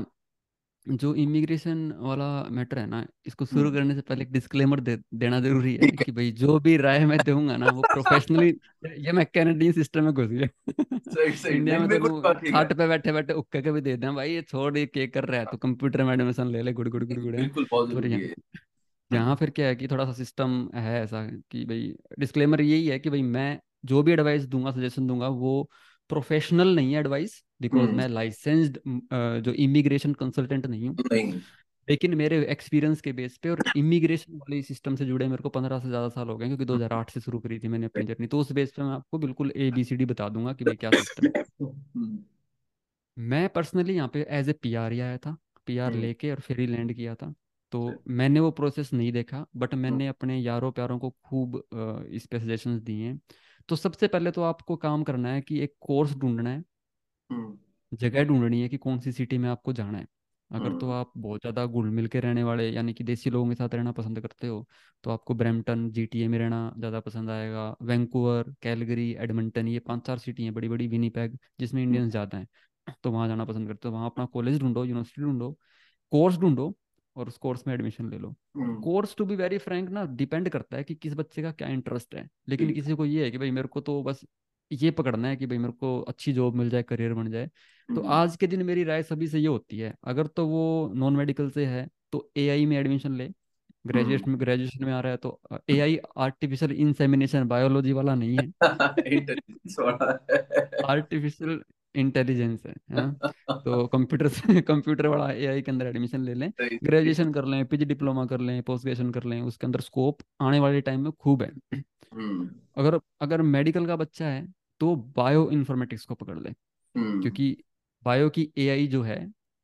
Speaker 2: जो इमिग्रेशन वाला मैटर है ना, इसको शुरू
Speaker 1: हम्म।
Speaker 2: करने से पहले एक डिस्क्लेमर देना जरूरी है
Speaker 1: ठीक है।
Speaker 2: कि भाई जो भी राय मैं दूंगा ना वो प्रोफेशनली। ये मैं कैनेडियन सिस्टम में घुस गया।
Speaker 1: सही सही,
Speaker 2: इंडिया
Speaker 1: नहीं
Speaker 2: में तो
Speaker 1: बिल्कुल बात ठीक है।
Speaker 2: खाट पे बैठे बैठे उक्के के भी दे दें भाई, ये छोड़, ये क्या कर रहा है, तो कंप्यूटर में एडमिशन ले ले, गुड़ गुड़ गुड़ गुड़ है।
Speaker 1: बिल्कुल बहुत
Speaker 2: पर
Speaker 1: जरूरी है।
Speaker 2: यहाँ फिर क्या है कि थोड़ा सा सिस्टम है ऐसा कि भाई डिस्क्लेमर यही है कि भाई मैं जो भी एडवाइस दूंगा, सजेशन दूंगा, वो प्रोफेशनल नहीं है एडवाइस, बिकॉज
Speaker 1: हम्म।
Speaker 2: मैं लाइसेंस्ड जो इमिग्रेशन कंसल्टेंट नहीं हूँ।
Speaker 1: नहीं।
Speaker 2: लेकिन मेरे एक्सपीरियंस के बेस पे और इमिग्रेशन वाले सिस्टम से जुड़े मेरे को 15 से ज़्यादा साल हो गए, क्योंकि 2008 से शुरू करी थी मैंने अपनी जर्नी, तो उस बेस पे मैं आपको बिल्कुल ABCD बता दूंगा कि भाई क्या सिस्टम है।
Speaker 1: हम्म।
Speaker 2: मैं पर्सनली यहाँ पे एज ए PR ही आया था, PR
Speaker 1: हम्म।
Speaker 2: लेके और फिर ही लैंड किया था। तो मैंने वो प्रोसेस नहीं देखा, बट
Speaker 1: हम्म।
Speaker 2: मैंने अपने यारों प्यारों को खूब इस पे सजेशंस दिए हैं। तो सबसे पहले तो आपको काम करना है कि एक कोर्स ढूंढना है,
Speaker 1: हम्म।
Speaker 2: जगह ढूंढनी है कि कौन सी सिटी में आपको जाना है। अगर तो
Speaker 1: हम्म।
Speaker 2: आप बहुत ज़्यादा घुल मिल के रहने वाले यानी कि देसी लोगों के साथ रहना पसंद करते हो, तो आपको ब्रैम्पटन GTA में रहना ज़्यादा पसंद आएगा। वैंकूवर, कैलगरी, एडमंटन, ये 5-4 सिटी हैं बड़ी बड़ी, विनीपेग जिसमें इंडियंस ज़्यादा हैं, तो वहाँ जाना पसंद करते हो। वहाँ अपना कॉलेज ढूंढो, यूनिवर्सिटी ढूंढो, कोर्स ढूंढो, और उस कोर्स में एडमिशन ले लो।
Speaker 1: हम्म।
Speaker 2: Course to be very frank ना डिपेंड करता है कि किस बच्चे का क्या इंटरेस्ट है, लेकिन
Speaker 1: ठीक।
Speaker 2: किसी को ये है कि भाई मेरे को तो बस ये पकड़ना है कि भाई मेरे को अच्छी जॉब मिल जाए, करियर बन जाए। तो
Speaker 1: हम्म।
Speaker 2: आज के दिन मेरी राय सभी से ये होती है, अगर तो वो नॉन मेडिकल से है तो AI में एडमिशन ले।
Speaker 1: हम्म।
Speaker 2: ग्रेजुएशन में आ रहा है तो AI, आर्टिफिशियल इंसेमिनेशन, बायोलॉजी वाला नहीं है,
Speaker 1: इंटेलिजेंस वाला है।
Speaker 2: आर्टिफिशियल इंटेलिजेंस है हाँ। तो कंप्यूटर से कंप्यूटर वाला AI के अंदर एडमिशन ले लें,
Speaker 1: सही सही।
Speaker 2: ग्रेजुएशन कर लें, PG डिप्लोमा कर लें, पोस्ट ग्रेजुएशन कर लें, उसके अंदर स्कोप आने वाले टाइम में खूब है।
Speaker 1: हम्म।
Speaker 2: अगर अगर मेडिकल का बच्चा है तो बायो इन्फॉर्मेटिक्स को पकड़ ले,
Speaker 1: हम्म।
Speaker 2: क्योंकि बायो की AI जो है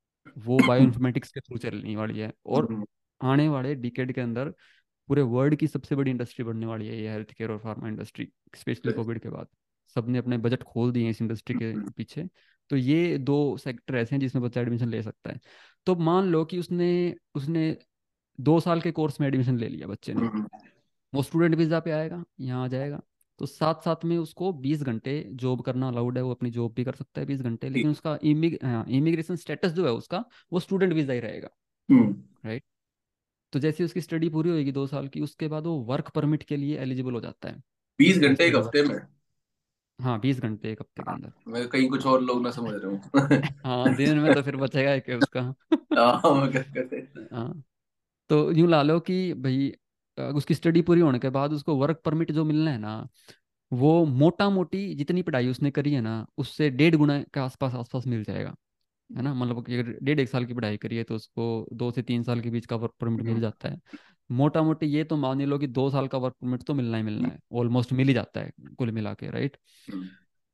Speaker 2: वो बायो इन्फॉर्मेटिक्स के थ्रू चलने वाली है, और
Speaker 1: हम्म।
Speaker 2: आने वाले डिकेड के अंदर पूरे वर्ल्ड की सबसे बड़ी इंडस्ट्री बनने वाली है ये हेल्थ केयर और फार्मा इंडस्ट्री, स्पेशली कोविड के बाद। सबने अपने बजट खोल दिए हैं इस इंडस्ट्री के पीछे। तो ये दो सेक्टर ऐसे हैं जिसमें बच्चा एडमिशन ले सकता है। तो मान लो कि उसने उसने 2 साल के कोर्स में एडमिशन ले लिया बच्चे ने,
Speaker 1: हम्म।
Speaker 2: वो स्टूडेंट वीज़ा पे आएगा, यहाँ आ जाएगा। तो साथ साथ में उसको 20 घंटे जॉब करना अलाउड है, वो अपनी जॉब भी कर सकता है 20 घंटे, लेकिन
Speaker 1: ठीक।
Speaker 2: उसका इमिग्रेशन स्टेटस जो है उसका, वो स्टूडेंट वीज़ा ही रहेगा।
Speaker 1: हम्म।
Speaker 2: राइट। तो जैसे उसकी स्टडी पूरी होगी 2 साल की, उसके बाद वो वर्क परमिट के लिए एलिजिबल हो जाता है।
Speaker 1: 20 घंटे एक
Speaker 2: पोस्टेड
Speaker 1: हफ्ते
Speaker 2: वर्क।
Speaker 1: में?
Speaker 2: हाँ, 20 घंटे एक हफ्ते के अंदर।
Speaker 1: मैं कहीं कुछ और लोग ना समझ रहे हूँ।
Speaker 2: हाँ, दिन में तो फिर बचेगा एक उसका।
Speaker 1: हाँ, मैं क्या कहते हैं।
Speaker 2: हाँ, तो यूँ ला लो कि भाई उसकी स्टडी पूरी होने के बाद उसको वर्क परमिट जो मिलना है ना, वो मोटा मोटी जितनी पढ़ाई उसने करी है ना उससे 1.5 गुना के आसपास आसपास मिल जाएगा। है ना, मतलब कि अगर 1.5-1 साल की पढ़ाई करी है तो उसको 2 से 3 साल के बीच का वर्क परमिट मिल
Speaker 1: हम्म।
Speaker 2: जाता है। मोटा मोटी ये तो मान ही लो कि 2 साल का वर्क परमिट तो मिलना ही मिलना है, ऑलमोस्ट मिल ही जाता है कुल मिला के, राइट।
Speaker 1: हम्म,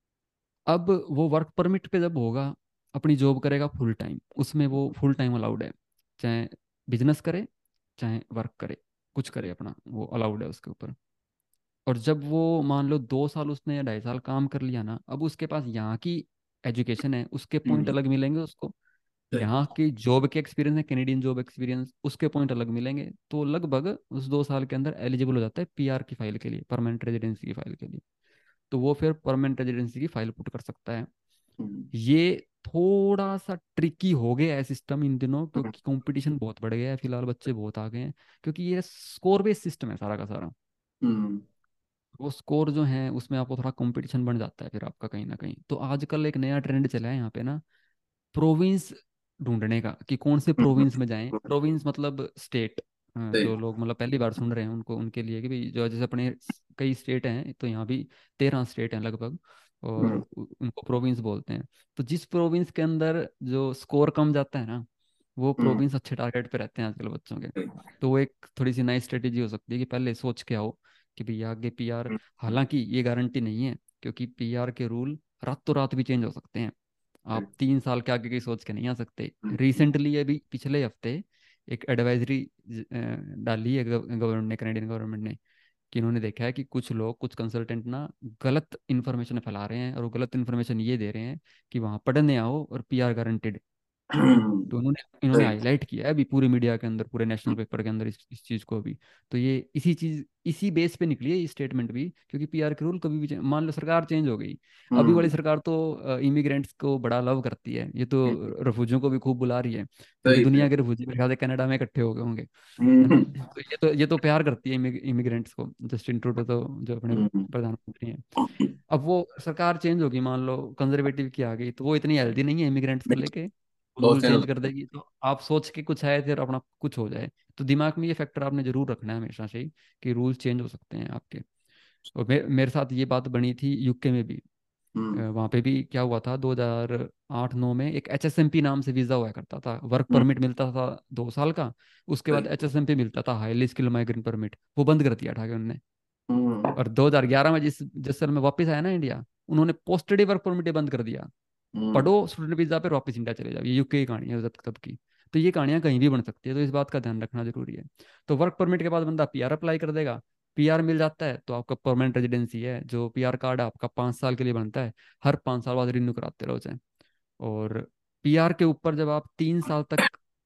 Speaker 2: अब वो वर्क परमिट पे जब होगा, अपनी जॉब करेगा फुल टाइम, उसमें वो फुल टाइम अलाउड है, चाहे बिजनेस करे चाहे वर्क करे, कुछ करे अपना, वो अलाउड है उसके ऊपर। और जब वो मान लो 2 साल उसने या 2.5 साल काम कर लिया ना, अब उसके पास यहाँ की एजुकेशन है, उसके पॉइंट
Speaker 1: हम्म,
Speaker 2: अलग मिलेंगे उसको,
Speaker 1: सही।
Speaker 2: यहाँ की जॉब के एक्सपीरियंस है, कैनेडियन जॉब एक्सपीरियंस, उसके पॉइंट अलग मिलेंगे, तो लगभग उस 2 साल के अंदर एलिजिबल हो जाता है पीआर की फाइल के लिए, परमानेंट रेजिडेंसी की फाइल के लिए। तो वो फिर परमानेंट रेजिडेंसी की फाइल पुट कर सकता है।
Speaker 1: हम्म,
Speaker 2: ये थोड़ा सा ट्रिकी हो गया है सिस्टम इन दिनों,
Speaker 1: हम्म,
Speaker 2: क्योंकि कंपटीशन बहुत बढ़ गया है, फिलहाल बच्चे बहुत आ गए हैं, क्योंकि ये स्कोर बेस्ड सिस्टम है सारा का सारा।
Speaker 1: हम्म,
Speaker 2: वो स्कोर जो है उसमें आपको थोड़ा कंपटीशन बढ़ जाता है फिर आपका कहीं ना कहीं। तो आजकल एक नया ट्रेंड चला है यहाँ पे ना, प्रोविंस ढूंढने का, कि कौन से
Speaker 1: हम्म,
Speaker 2: प्रोविंस में जाएं। प्रोविंस मतलब स्टेट,
Speaker 1: सही।
Speaker 2: जो लोग मतलब पहली बार सुन रहे हैं उनको, उनके लिए कि भाई जो जैसे अपने कई स्टेट हैं, तो यहाँ भी 13 स्टेट हैं लगभग, और
Speaker 1: हम्म,
Speaker 2: उनको प्रोविंस बोलते हैं। तो जिस प्रोविंस के अंदर जो स्कोर कम जाता है ना, वो
Speaker 1: हम्म,
Speaker 2: प्रोविंस अच्छे टारगेट पे रहते हैं आजकल बच्चों के।
Speaker 1: सही।
Speaker 2: तो वो एक थोड़ी सी नई स्ट्रेटेजी हो सकती है कि पहले सोच के आओ कि भैया आगे पीआर,
Speaker 1: हम्म,
Speaker 2: हालांकि ये गारंटी नहीं है, क्योंकि पीआर के रूल रातों रात भी चेंज हो सकते हैं।
Speaker 1: सही।
Speaker 2: आप 3 साल के आगे की सोच के नहीं आ सकते।
Speaker 1: हम्म,
Speaker 2: रिसेंटली अभी पिछले हफ्ते एक एडवाइजरी डाली है गवर्नमेंट ने, कनेडियन गवर्नमेंट ने, कि इन्होंने देखा है कि कुछ लोग, कुछ कंसल्टेंट ना गलत इन्फॉर्मेशन फैला रहे हैं, और वो गलत इन्फॉर्मेशन ये दे रहे हैं कि वहाँ पढ़ने आओ और पीआर गारंटेड। तो उन्होंने इन्होंने
Speaker 1: सही।
Speaker 2: हाईलाइट किया है अभी पूरे मीडिया के अंदर, पूरे नेशनल पेपर के अंदर इस चीज़ को अभी। तो ये इसी बेस पे निकली है ये स्टेटमेंट भी, क्योंकि पीआर के रूल कभी भी मान लो सरकार चेंज हो गई, अभी वाली
Speaker 1: हम्म,
Speaker 2: सरकार तो इमिग्रेंट्स को बड़ा लव करती है, ये तो
Speaker 1: हम्म,
Speaker 2: रेफ्यूजियों को भी खूब बुला रही है, क्योंकि
Speaker 1: सही सही।
Speaker 2: दुनिया के रेफ्यूजी मेरे ख्याल से कनाडा में इकट्ठे हो गए होंगे, है ना।
Speaker 1: हम्म,
Speaker 2: तो ये तो प्यार करती है इमिग्रेंट्स को। जस्टिन ट्रूडो तो जो अपने
Speaker 1: हम्म,
Speaker 2: प्रधानमंत्री हैं, अब वो सरकार चेंज होगी, मान लो कंजर्वेटिव की आ गई, तो वो इतनी हेल्दी नहीं है इमिग्रेंट्स को
Speaker 1: नहीं,
Speaker 2: लेके,
Speaker 1: बहुत
Speaker 2: रूल
Speaker 1: चेंज
Speaker 2: चेंज
Speaker 1: हो
Speaker 2: कर देगी, तो आप सोच के कुछ है फिर अपना कुछ हो जाए। तो दिमाग में ये फैक्टर आपने जरूर रखना है हमेशा से ही, कि रूल चेंज हो सकते हैं आपके। और मेरे साथ ये बात बनी थी यूके में भी।
Speaker 1: हम्म,
Speaker 2: वहाँ पे भी क्या हुआ था, 2008-9 में एक एचएसएमपी नाम से वीज़ा हुआ करता था, वर्क
Speaker 1: हम्म,
Speaker 2: परमिट मिलता था 2 साल का, उसके बाद
Speaker 1: सही।
Speaker 2: एचएसएमपी मिलता था, हाईली स्किल्ड माइग्रेंट परमिट, वो बंद कर दिया था उन्होंने।
Speaker 1: हम्म,
Speaker 2: और 2011 में जिस साल में वापस आया ना इंडिया, उन्होंने पोस्ट स्टडी वर्क परमिट बंद कर दिया।
Speaker 1: हम्म,
Speaker 2: पढ़ो स्टूडेंट वीजा पे वापस इंडिया चले जाओ, ये यूके की कहानी है तब की। तो ये कहानियां कहीं भी बन सकती है, तो इस बात का ध्यान रखना जरूरी है। तो वर्क परमिट के बाद बंदा पीआर अप्लाई कर देगा, पीआर मिल जाता है तो आपका परमानेंट रेजिडेंसी है, जो पीआर कार्ड है आपका 5 साल के लिए बनता है, हर 5 साल बाद रिन्यू कराते रहो चाहे। और पीआर के ऊपर जब आप 3 साल तक,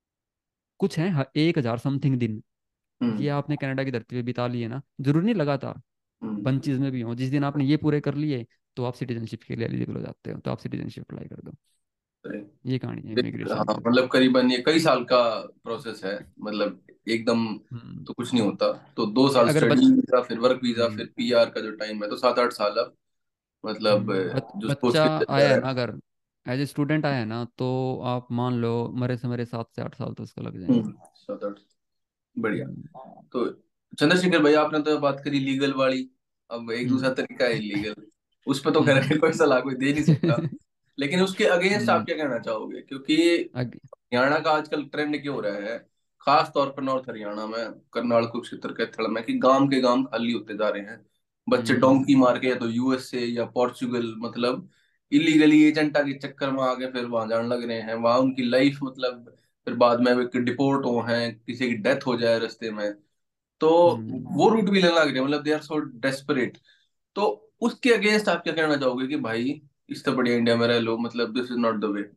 Speaker 2: कुछ है 1,000 समथिंग दिन,
Speaker 1: हम्म,
Speaker 2: ये आपने कनाडा की धरती पे बिता लिए ना, जरूरी नहीं लगातार
Speaker 1: हम्म,
Speaker 2: बंचेज में भी हो, जिस दिन आपने ये पूरे कर लिए, तो आप सिटीजनशिप के लिए एलिजिबल हो जाते हो, तो आप सिटीजनशिप अप्लाई कर दो।
Speaker 1: सही।
Speaker 2: ये कहानी है
Speaker 1: हाँ,
Speaker 2: इमिग्रेशन की।
Speaker 1: मतलब करीबन ये कई साल का प्रोसेस है, मतलब एकदम
Speaker 2: हम्म।
Speaker 1: तो कुछ नहीं होता। तो 2 साल
Speaker 2: अगर
Speaker 1: स्टडी वीजा, फिर वर्क वीजा,
Speaker 2: हम्म,
Speaker 1: फिर पीआर का जो टाइम है, तो 7-8 साल अब, मतलब जो सोच
Speaker 2: बच्चा
Speaker 1: के चल
Speaker 2: आया
Speaker 1: रहा
Speaker 2: है
Speaker 1: है।
Speaker 2: ना अगर, एज ए स्टूडेंट आया है ना, तो आप मान लो मरे से मरे 7 से 8 साल तो उसको लग जाएंगे।
Speaker 1: 7-8, बढ़िया।
Speaker 2: हम्म।
Speaker 1: तो चंद्रशेखर भाई, आपने तो बात करी लीगल वाली, अब एक दूसरा
Speaker 2: हम्म।
Speaker 1: तरीका है इलीगल। उस पर तो
Speaker 2: हम्म।
Speaker 1: खैर कोई सलाह कोई दे नहीं सकता, लेकिन उसके अगेंस्ट आप
Speaker 2: हम्म।
Speaker 1: क्या कहना चाहोगे? क्योंकि
Speaker 2: अग-
Speaker 1: हरियाणा का आजकल ट्रेंड क्या हो रहा है, खास तौर पर नॉर्थ हरियाणा में, करनाल कुरुक्षेत्र के थड़ में, कि गांव खाली होते जा रहे हैं। बच्चे
Speaker 2: हम्म।
Speaker 1: डोंकी मार के या तो यूएसए या पोर्चुगल, मतलब इलीगली एजेंटा के चक्कर में आके फिर वहां जाने लग रहे हैं, वहां उनकी लाइफ मतलब, फिर बाद में वे डिपोर्ट हो हैं, किसी की डेथ हो जाए रास्ते में, तो
Speaker 2: हम्म।
Speaker 1: वो रूट भी लेने लग रहे हैं, मतलब दे आर सो डेस्परेट। तो उसके अगेंस्ट आप क्या कहना चाहोगे कि भाई इससे बढ़िया इंडिया में रह लो, मतलब this is not the way?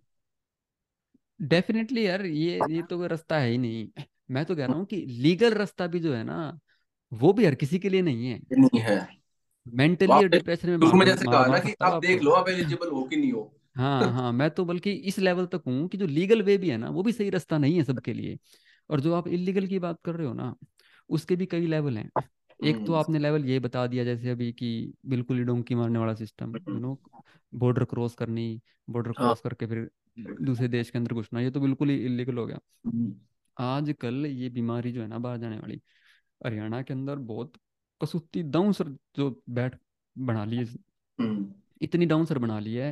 Speaker 2: Definitely यार, ये तो कोई रास्ता है ही नहीं। मैं तो कह रहा हूँ कि लीगल रास्ता भी जो है ना, वो भी हर किसी के लिए नहीं है।
Speaker 1: नहीं है। तो
Speaker 2: मेंटली और
Speaker 1: आपने
Speaker 2: डिप्रेशन में
Speaker 1: शुरू में जैसे
Speaker 2: मार
Speaker 1: कहा ना
Speaker 2: मार
Speaker 1: कि
Speaker 2: सकता है वो
Speaker 1: आप देख
Speaker 2: आपको।
Speaker 1: लो आप एलिजिबल हो कि नहीं हो।
Speaker 2: हाँ हाँ, मैं तो बल्कि इस लेवल तक हूँ कि जो लीगल वे भी है ना, वो भी सही रास्ता नहीं है सबके लिए। और जो आप इलीगल की बात कर रहे हो ना, उसके भी कई लेवल हैं। एक तो
Speaker 1: हम्म,
Speaker 2: आपने लेवल ये बता दिया जैसे अभी कि बिल्कुल ही डोंकी मारने वाला सिस्टम, बॉर्डर क्रॉस करनी, बॉर्डर
Speaker 1: हाँ,
Speaker 2: क्रॉस करके फिर दूसरे देश के अंदर घुसना, ये तो बिल्कुल ही इलीगल हो गया।
Speaker 1: हम्म,
Speaker 2: आजकल ये बीमारी जो है ना बाहर जाने वाली, हरियाणा के अंदर बहुत कसूती डाउन सर जो बैठ बना ली है,
Speaker 1: हम्म,
Speaker 2: इतनी डाउन सर बना ली है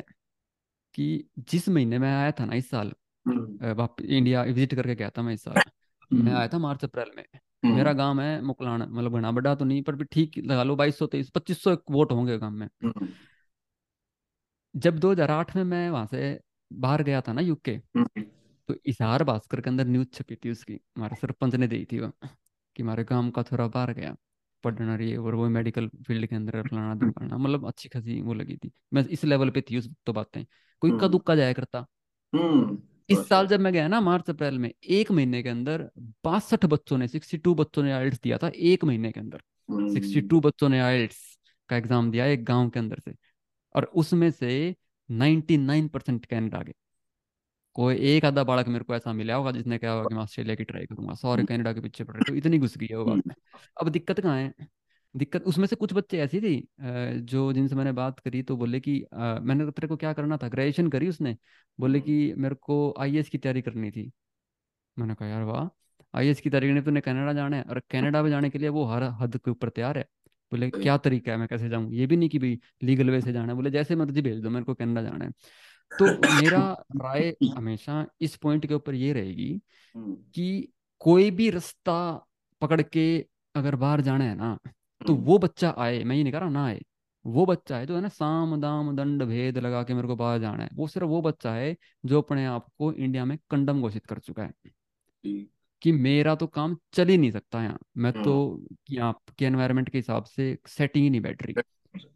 Speaker 2: कि जिस महीने में आया था ना इस साल,
Speaker 1: हम्म,
Speaker 2: वापस इंडिया विजिट करके गया था मैं इस साल, मैं
Speaker 1: हम्म,
Speaker 2: आया था मार्च अप्रैल में। मेरा
Speaker 1: हम्म।
Speaker 2: गांव है मुकलाना, मतलब घना बड़ा तो नहीं पर भी ठीक लगा लो, 2223 2500 वोट होंगे गांव में।
Speaker 1: हम्म।
Speaker 2: जब 2008 में मैं वहां से बाहर गया था ना, यूके,
Speaker 1: हम्म।
Speaker 2: तो इशार भास्कर के अंदर न्यूज छपी थी उसकी, हमारे सरपंच ने दी थी वो, कि हमारे गांव का थोड़ा बाहर गया पढ़ना रही है, और वो मेडिकल फील्ड के अंदर फलाना धमकाना, मतलब अच्छी खासी वो लगी थी। मैं इस लेवल पे थी उस तो बातें, कोई इक्का
Speaker 1: हम्म।
Speaker 2: दुक्का जाया करता।
Speaker 1: समझ
Speaker 2: इस
Speaker 1: गया।
Speaker 2: साल जब मैं गया ना मार्च अप्रैल में, एक महीने के अंदर 62 बच्चों ने, 62 बच्चों ने आइल्स दिया था एक महीने के अंदर। Sixty
Speaker 1: hmm.
Speaker 2: टू बच्चों ने आइल्स का एग्जाम दिया एक गांव के अंदर से, और उसमें से 99% कैनेडा के। कोई एक आधा बालक मेरे को ऐसा मिला होगा जिसने कहा होगा कि मैं ऑस्ट्रेलिया की ट्राई करूंगा, सारे कनाडा के पीछे पड़ रहे, तो इतनी घुस गई है वो बात।
Speaker 1: हम्म।
Speaker 2: अब दिक्कत कहाँ है? दिक्कत उसमें से कुछ बच्चे ऐसी थी, जो जिनसे मैंने बात करी तो बोले कि मैंने कहा, तेरे को क्या करना था? ग्रेजुएशन करी उसने, बोले
Speaker 1: हम्म।
Speaker 2: कि मेरे को आईएएस की तैयारी करनी थी। मैंने कहा यार वाह, आईएएस की तैयारी करनी है, तूने कनाडा जाना है, और कनाडा में जाने के लिए वो हर हद के ऊपर तैयार है। बोले
Speaker 1: सही।
Speaker 2: क्या तरीका है, मैं कैसे जाऊँ? ये भी नहीं कि भाई लीगल वे से जाना है, बोले जैसे मर्जी भेज दो, मेरे को कनाडा जाना है। तो मेरा राय हमेशा इस पॉइंट के ऊपर ये रहेगी
Speaker 1: हम्म।
Speaker 2: कि कोई भी रास्ता पकड़ के अगर बाहर जाना है ना, तो
Speaker 1: हम्म।
Speaker 2: वो बच्चा आए, मैं ये नहीं कह रहा ना आए। वो बच्चा है जो है ना, साम दाम दंड भेद लगा के मेरे को बाहर जाना है, वो सिर्फ वो बच्चा है जो अपने आप को इंडिया में कंडम घोषित कर चुका है
Speaker 1: ठीक।
Speaker 2: कि मेरा तो काम चल ही नहीं सकता यहाँ, मैं तो
Speaker 1: हम्म।
Speaker 2: यहाँ के एनवायरनमेंट के हिसाब से सेटिंग ही नहीं बैठ रही।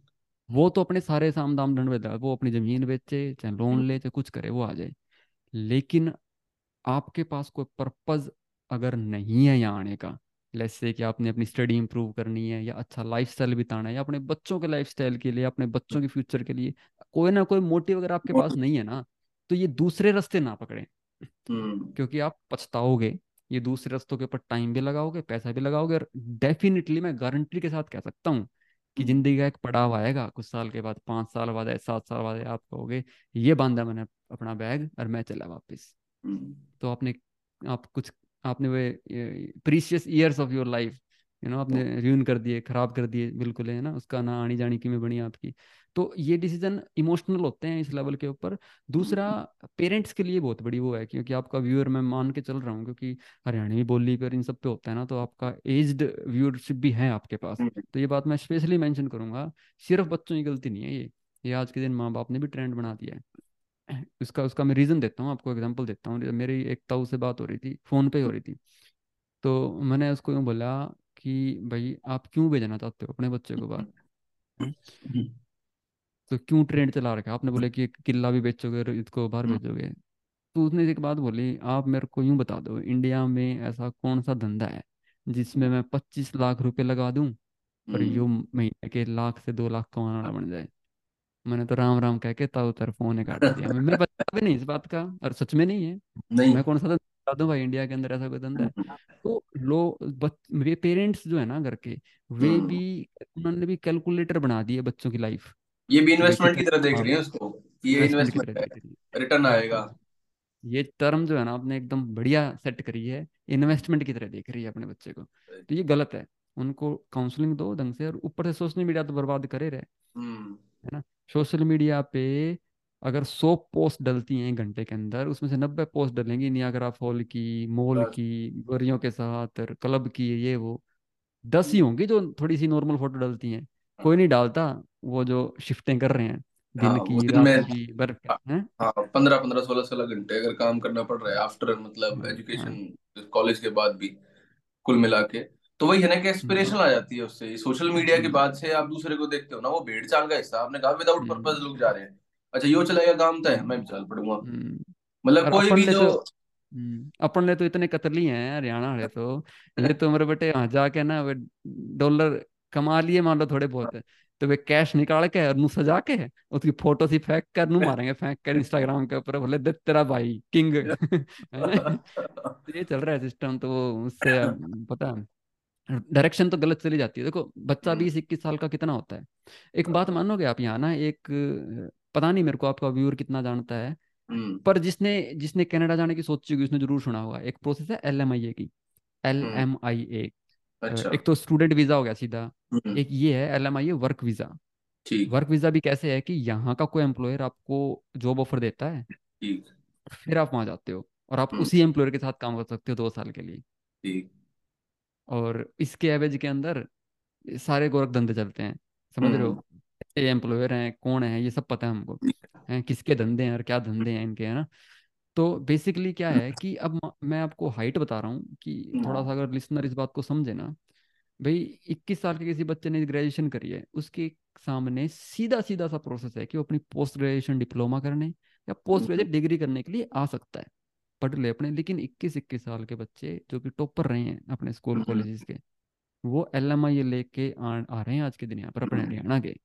Speaker 2: वो तो अपने सारे साम दाम दंड भेद लगा, वो अपनी जमीन बेचे चाहे लोन ले चाहे कुछ करे, वो आ जाए। लेकिन आपके पास कोई पर्पज अगर नहीं है यहाँ आने का, लेट्स से कि आपने अपनी स्टडी इंप्रूव करनी है, या अच्छा लाइफस्टाइल बिताना है, या अपने बच्चों के लाइफस्टाइल के लिए, अपने बच्चों के फ्यूचर के लिए, कोई ना कोई मोटिव अगर आपके पास नहीं है ना, तो ये दूसरे रास्ते ना पकड़ें,
Speaker 1: हम्म।
Speaker 2: क्योंकि आप पछताओगे। ये दूसरे रास्तों के ऊपर टाइम भी लगाओगे, पैसा भी लगाओगे, और डेफिनेटली मैं गारंटी के साथ कह सकता हूँ कि
Speaker 1: हम्म।
Speaker 2: जिंदगी का एक पड़ाव आएगा कुछ साल के बाद, 5 साल बाद या 7 साल बाद, आप कहोगे ये बांधा मैंने अपना बैग और मैं चला वापस।
Speaker 1: हम्म।
Speaker 2: तो आपने, आप कुछ, आपने वे precious years of your life, आपने र्यून कर दिए, खराब कर दिए बिल्कुल, है ना, उसका ना आनी जानी की में बनी आपकी। तो ये डिसीजन इमोशनल होते हैं इस लेवल के ऊपर। दूसरा,
Speaker 1: हम्म।
Speaker 2: पेरेंट्स के लिए बहुत बड़ी वो है, क्योंकि आपका व्यूअर मैं मान के चल रहा हूँ, क्योंकि हरियाणवी बोली पर इन सब पे होता है ना, तो आपका एज्ड व्यूअरशिप भी है आपके पास।
Speaker 1: हम्म।
Speaker 2: तो ये बात मैं स्पेशली मेंशन करूंगा, सिर्फ बच्चों की गलती नहीं है ये आज के दिन माँ बाप ने भी ट्रेंड बना दिया है। उसका उसका मैं रीज़न देता हूँ आपको, एग्जांपल देता हूँ। मेरी एक ताऊ से बात हो रही थी, फ़ोन पे ही हो रही थी। तो मैंने उसको यूँ बोला कि भाई आप क्यों भेजना चाहते हो अपने बच्चे को बाहर? हम्म? तो क्यों ट्रेंड चला रखा है आपने? बोले कि एक किला भी बेचोगे और इसको बाहर
Speaker 1: हम्म।
Speaker 2: भेजोगे। तो उसने एक बात बोली, आप मेरे को यूँ बता दो, इंडिया में ऐसा कौन सा धंधा है जिसमें मैं 25 लाख रुपए लगा दूं और
Speaker 1: हम्म।
Speaker 2: यूँ महीने के 1 लाख से 2 लाख कमाने वाला बन जाए? मैंने तो राम राम कह के ताऊ तर फोन ही काट दिया। मैं पता भी नहीं इस बात का, और सच में नहीं है।
Speaker 1: नहीं।
Speaker 2: मैं कौन सा धंधा बता दूं भाई, इंडिया के अंदर ऐसा कोई धंधा है? तो लो वे पेरेंट्स जो है ना घर के, वे
Speaker 1: हम्म।
Speaker 2: भी, उन्होंने भी कैलकुलेटर बना दी है बच्चों की लाइफ,
Speaker 1: ये भी
Speaker 2: कि भाई
Speaker 1: इन्वेस्टमेंट की
Speaker 2: कितने
Speaker 1: तरह देख रही है
Speaker 2: कमाओगे।
Speaker 1: उसको कि ये
Speaker 2: इन्वेस्टमेंट की तरह
Speaker 1: इन्वेस्टमेंट है,
Speaker 2: देख रही
Speaker 1: रिटर्न
Speaker 2: है।
Speaker 1: आएगा।
Speaker 2: ये टर्म जो है ना आपने एकदम बढ़िया सेट करी है, इन्वेस्टमेंट की तरह देख रही है अपने बच्चे को, तो ये गलत है। उनको काउंसलिंग दो ढंग से, और ऊपर से सोशल मीडिया तो बर्बाद करे रहे,
Speaker 1: हम्म।
Speaker 2: है ना। सोशल मीडिया पे अगर 100 पोस्ट डलती हैं एक घंटे के अंदर, उसमें से 90 पोस्ट डलेंगी नियाग्रा फॉल की, मॉल
Speaker 1: बस।
Speaker 2: की, गोरियों के साथ, और क्लब की, ये वो 10 ही होंगी जो थोड़ी सी नॉर्मल फोटो डलती हैं। कोई नहीं डालता वो जो शिफ्टें कर रहे हैं,
Speaker 1: हाँ,
Speaker 2: दिन
Speaker 1: वो
Speaker 2: की
Speaker 1: दिन में
Speaker 2: रातों की, बर्फ हैं।
Speaker 1: हाँ 15 15 16 16 घंटे अगर काम करना पड़ रहा है आफ्टर मतलब
Speaker 2: हाँ
Speaker 1: एजुकेशन,
Speaker 2: हाँ।
Speaker 1: कॉलेज के बाद भी, कुल मिला के। तो वही है ना कि
Speaker 2: हम्म,
Speaker 1: एस्पिरेशन आ जाती है उससे, सोशल मीडिया के
Speaker 2: हम्म,
Speaker 1: बाद से आप दूसरे को देखते हो ना, वो भेड़ चाल का हिस्सा आपने कहा, विदाउट पर्पज
Speaker 2: हम्म,
Speaker 1: लोग जा रहे हैं। अच्छा यो चलेगा काम तय है, मैं भी
Speaker 2: हम्म,
Speaker 1: चल पड़ूंगा।
Speaker 2: हम्म।
Speaker 1: मतलब
Speaker 2: और
Speaker 1: कोई
Speaker 2: अपन
Speaker 1: भी
Speaker 2: ले
Speaker 1: जो।
Speaker 2: तो, अपन ले तो इतने कतली हैं हरियाणा वाले तो, ये तो मेरे बेटे वहां जाके ना वे डॉलर कमा लिए मान लो थोड़े बहुत है, तो वे कैश निकाल के और मुंह सजा के उसकी फोटो सी फेंक कर नू मारेंगे, फेंक कर इंस्टाग्राम के ऊपर, बोले देख तेरा भाई किंग है ना। तो ये चल रहा है सिस्टम, तो वो उससे पता है डायरेक्शन तो गलत चली जाती है। देखो बच्चा
Speaker 1: हम्म।
Speaker 2: 20 21 साल का कितना होता है, एक बात मानोगे आप यहाँ ना, एक पता नहीं मेरे को आपका व्यूअर कितना जानता है,
Speaker 1: हम्म।
Speaker 2: पर जिसने जिसने कनाडा जाने की सोची होगी उसने जरूर सुना होगा, एक प्रोसेस है LMIA की। एल
Speaker 1: हम्म।
Speaker 2: एम आई ए
Speaker 1: अच्छा।
Speaker 2: एक तो स्टूडेंट वीजा हो गया सीधा,
Speaker 1: हम्म।
Speaker 2: एक ये है LMIA वर्क वीजा।
Speaker 1: ठीक।
Speaker 2: वर्क वीजा भी कैसे है कि यहाँ का कोई एम्प्लॉयर आपको जॉब ऑफर देता है,
Speaker 1: ठीक।
Speaker 2: फिर आप वहाँ जाते हो और आप
Speaker 1: हम्म।
Speaker 2: उसी एम्प्लॉयर के साथ काम कर सकते हो 2 साल के लिए।
Speaker 1: ठीक।
Speaker 2: और इसके एवज के अंदर सारे गोरख धंधे चलते हैं, समझ रहे
Speaker 1: हम्म
Speaker 2: हो। ये एम्प्लॉयर हैं, कौन है, ये सब पता है हमको, हैं किसके धंधे हैं और क्या धंधे हैं इनके, है ना। तो बेसिकली क्या है कि अब मैं आपको हाइट बता रहा हूँ कि थोड़ा सा अगर लिसनर इस बात को समझे ना, भाई 21 साल के किसी बच्चे ने ग्रेजुएशन करी है, उसके सामने सीधा सीधा सा प्रोसेस है कि वो अपनी पोस्ट ग्रेजुएशन डिप्लोमा करने या पोस्ट
Speaker 1: हम्म
Speaker 2: ग्रेजुएट डिग्री करने के लिए आ सकता है, पढ़ ले अपने। लेकिन 21 साल के बच्चे जो कि टॉपर रहे हैं अपने स्कूल
Speaker 1: हम्म
Speaker 2: कॉलेजेस के, वो LMI लेके आ रहे हैं आज के दिन यहाँ पर अपने
Speaker 1: हम्म
Speaker 2: हरियाणा के।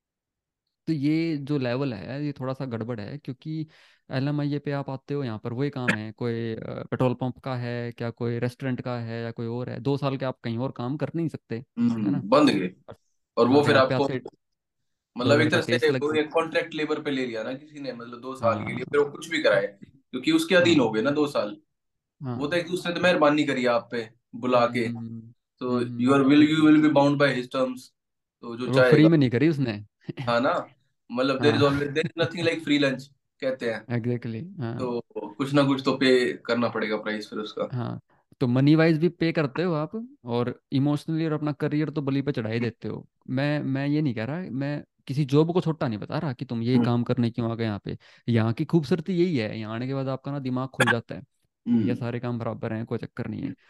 Speaker 2: तो ये जो लेवल है ये थोड़ा सा गड़बड़ है, क्योंकि LMI पे आप आते हो, यहाँ पर वही काम है, कोई पेट्रोल पंप का है क्या, कोई रेस्टोरेंट का है या कोई और है, 2 साल के आप कहीं और काम कर नहीं सकते, है ना।
Speaker 1: बंद गए। और वो
Speaker 2: हाँ,
Speaker 1: फिर
Speaker 2: यहाँ पे
Speaker 1: आपको
Speaker 2: आपसे
Speaker 1: मतलब एक
Speaker 2: गवर्नमेंट का
Speaker 1: तरह
Speaker 2: टेस्ट
Speaker 1: से
Speaker 2: लग
Speaker 1: वो
Speaker 2: सकता।
Speaker 1: एक कॉन्ट्रैक्ट लेबर पे ले लिया ना किसी ने, मतलब 2 साल के लिए फिर
Speaker 2: हाँ
Speaker 1: वो कुछ भी कराए, क्योंकि उसके अधीन हो
Speaker 2: हाँ
Speaker 1: गए ना 2 साल। वो तो
Speaker 2: हाँ।
Speaker 1: एक दूसरे ने तो मेहरबानी करी आप पे बुला के, तो you will be bound by his terms, तो जो
Speaker 2: और वो फ्री
Speaker 1: चाहेगा।
Speaker 2: में नहीं करी उसने।
Speaker 1: हाँ ना, मतलब
Speaker 2: हाँ
Speaker 1: there is nothing like free lunch कहते हैं।
Speaker 2: एग्जैक्टली हाँ।
Speaker 1: तो कुछ ना कुछ तो पे करना पड़ेगा प्राइस फिर उसका।
Speaker 2: हाँ, तो मनी वाइज भी पे करते हो आप, और इमोशनली और अपना करियर तो बलि पे चढ़ा ही देते हो। मैं ये नहीं कह रहा, मैं किसी जॉब को छोटा नहीं बता रहा कि तुम ये
Speaker 1: हम्म
Speaker 2: काम करने क्यों आ गए यहाँ पे। यहाँ की खूबसूरती यही है, यहाँ आने के बाद आपका ना दिमाग खुल जाता है, भैया
Speaker 1: हम्म
Speaker 2: सारे काम बराबर हैं, कोई चक्कर नहीं है।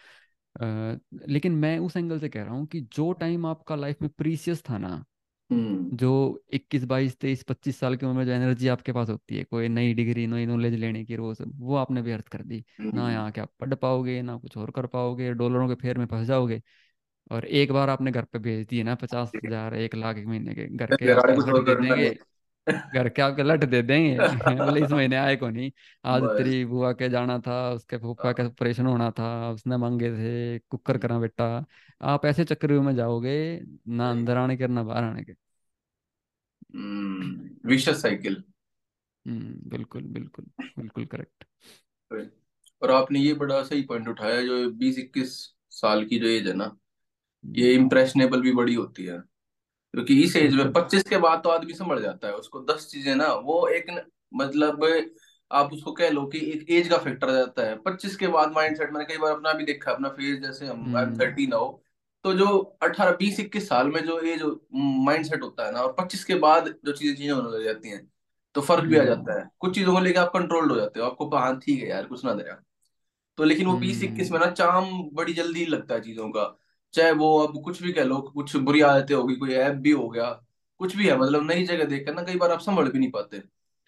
Speaker 2: लेकिन मैं उस एंगल से कह रहा हूँ कि जो टाइम आपका लाइफ में प्रीसियस था ना,
Speaker 1: हम्म
Speaker 2: जो 21 22 23 25 साल की उम्र में जो एनर्जी आपके पास होती है कोई नई डिग्री नई नॉलेज लेने की, वो आपने व्यर्थ कर दी। ना
Speaker 1: हम्म।
Speaker 2: यहाँ के आप पढ़ पाओगे, ना कुछ और कर पाओगे, डॉलरों के फेर में फंस जाओगे। और एक बार आपने घर पे भेज दिए ना 50,000 1 लाख एक महीने के, घर के
Speaker 1: घर
Speaker 2: आपके
Speaker 1: कुछ
Speaker 2: लट
Speaker 1: और
Speaker 2: दे
Speaker 1: करना
Speaker 2: देंगे।
Speaker 1: नहीं।
Speaker 2: घर के आपके लट दे देंगे बोले इस महीने आए को नहीं, आज
Speaker 1: बस।
Speaker 2: तेरी बुआ के जाना था, उसके फूफा का ऑपरेशन होना था, उसने मांगे थे कुकर करा बेटा। आप ऐसे चक्रव्यूह में जाओगे, ना अंदर आने के ना बाहर आने के।
Speaker 1: विशेष साइकिल।
Speaker 2: बिल्कुल बिल्कुल, बिल्कुल करेक्ट।
Speaker 1: और आपने ये बड़ा सही पॉइंट उठाया, जो 20 21 साल की जो एज है ना, ये इम्प्रेशनेबल भी बड़ी होती है। क्योंकि इस एज में
Speaker 2: बिल्कुल।
Speaker 1: 25 के बाद तो आदमी संभल जाता है, उसको 10 चीजें ना वो मतलब आप उसको कह लो कि एक एज का फैक्टर आ जाता है। 25 के बाद माइंडसेट, मैंने कई बार अपना भी देखा, अपना फेज, जैसे हम आई एम
Speaker 2: हम्म
Speaker 1: 30 नाउ, तो जो 18 20 21 साल में जो एज माइंडसेट होता है ना, और 25 के बाद जो चीजें चीजें होने लग जाती हैं, तो फर्क भी आ
Speaker 2: हम्म
Speaker 1: जाता है। कुछ चीजों को लेकर आप कंट्रोल्ड हो जाते हो, आपको हाँ ठीक है यार कुछ ना दे। तो लेकिन वो 20 21 में
Speaker 2: हम्म
Speaker 1: ना चार्म बड़ी जल्दी लगता है चीजों का। चाहे वो अब कुछ भी कह लो, कुछ बुरी आदतें होगी, कोई ऐप भी हो गया, कुछ भी है, मतलब नई जगह देखकर ना कई बार आप संभल भी नहीं पाते।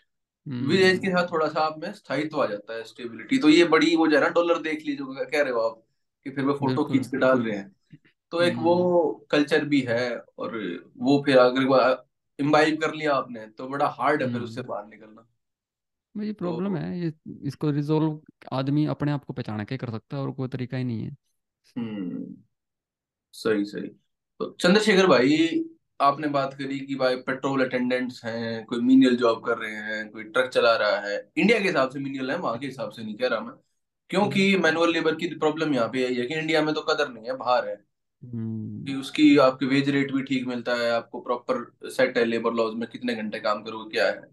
Speaker 1: विलेज के साथ
Speaker 2: हम्म
Speaker 1: थोड़ा सा आप में स्थायित्व आ जाता है, स्टेबिलिटी। तो ये बड़ी वो जो है ना, डॉलर देख लीजिए जो कह रहे हो आप, कि फिर वो फोटो खींच
Speaker 2: बिल्कुल।
Speaker 1: के डाल रहे हैं, तो एक वो
Speaker 2: हम्म
Speaker 1: कल्चर भी है। और वो फिर अगर इम्बाइब कर लिया आपने, तो बड़ा हार्ड है फिर उससे
Speaker 2: हम्म
Speaker 1: बाहर निकलना।
Speaker 2: ये
Speaker 1: तो
Speaker 2: प्रॉब्लम है ये, इसको रिजोल्व आदमी अपने आप को पहचान के कर सकता है, और कोई तरीका ही नहीं है।
Speaker 1: हम्म सही सही। तो चंद्रशेखर भाई, आपने बात करी कि भाई पेट्रोल अटेंडेंट्स हैं, कोई मीनियल जॉब कर रहे हैं, कोई ट्रक चला रहा है। इंडिया के हिसाब से मीनियल है, वहां के हिसाब से नहीं कह रहा मैं,
Speaker 2: हम्म
Speaker 1: क्योंकि मैनुअल लेबर की प्रॉब्लम यहाँ पे यही है कि इंडिया में तो कदर नहीं है, बाहर है
Speaker 2: हम्म
Speaker 1: कि उसकी आपकी वेज रेट भी ठीक मिलता है, आपको प्रॉपर सेट है लेबर लॉज में कितने घंटे काम करोगे क्या है।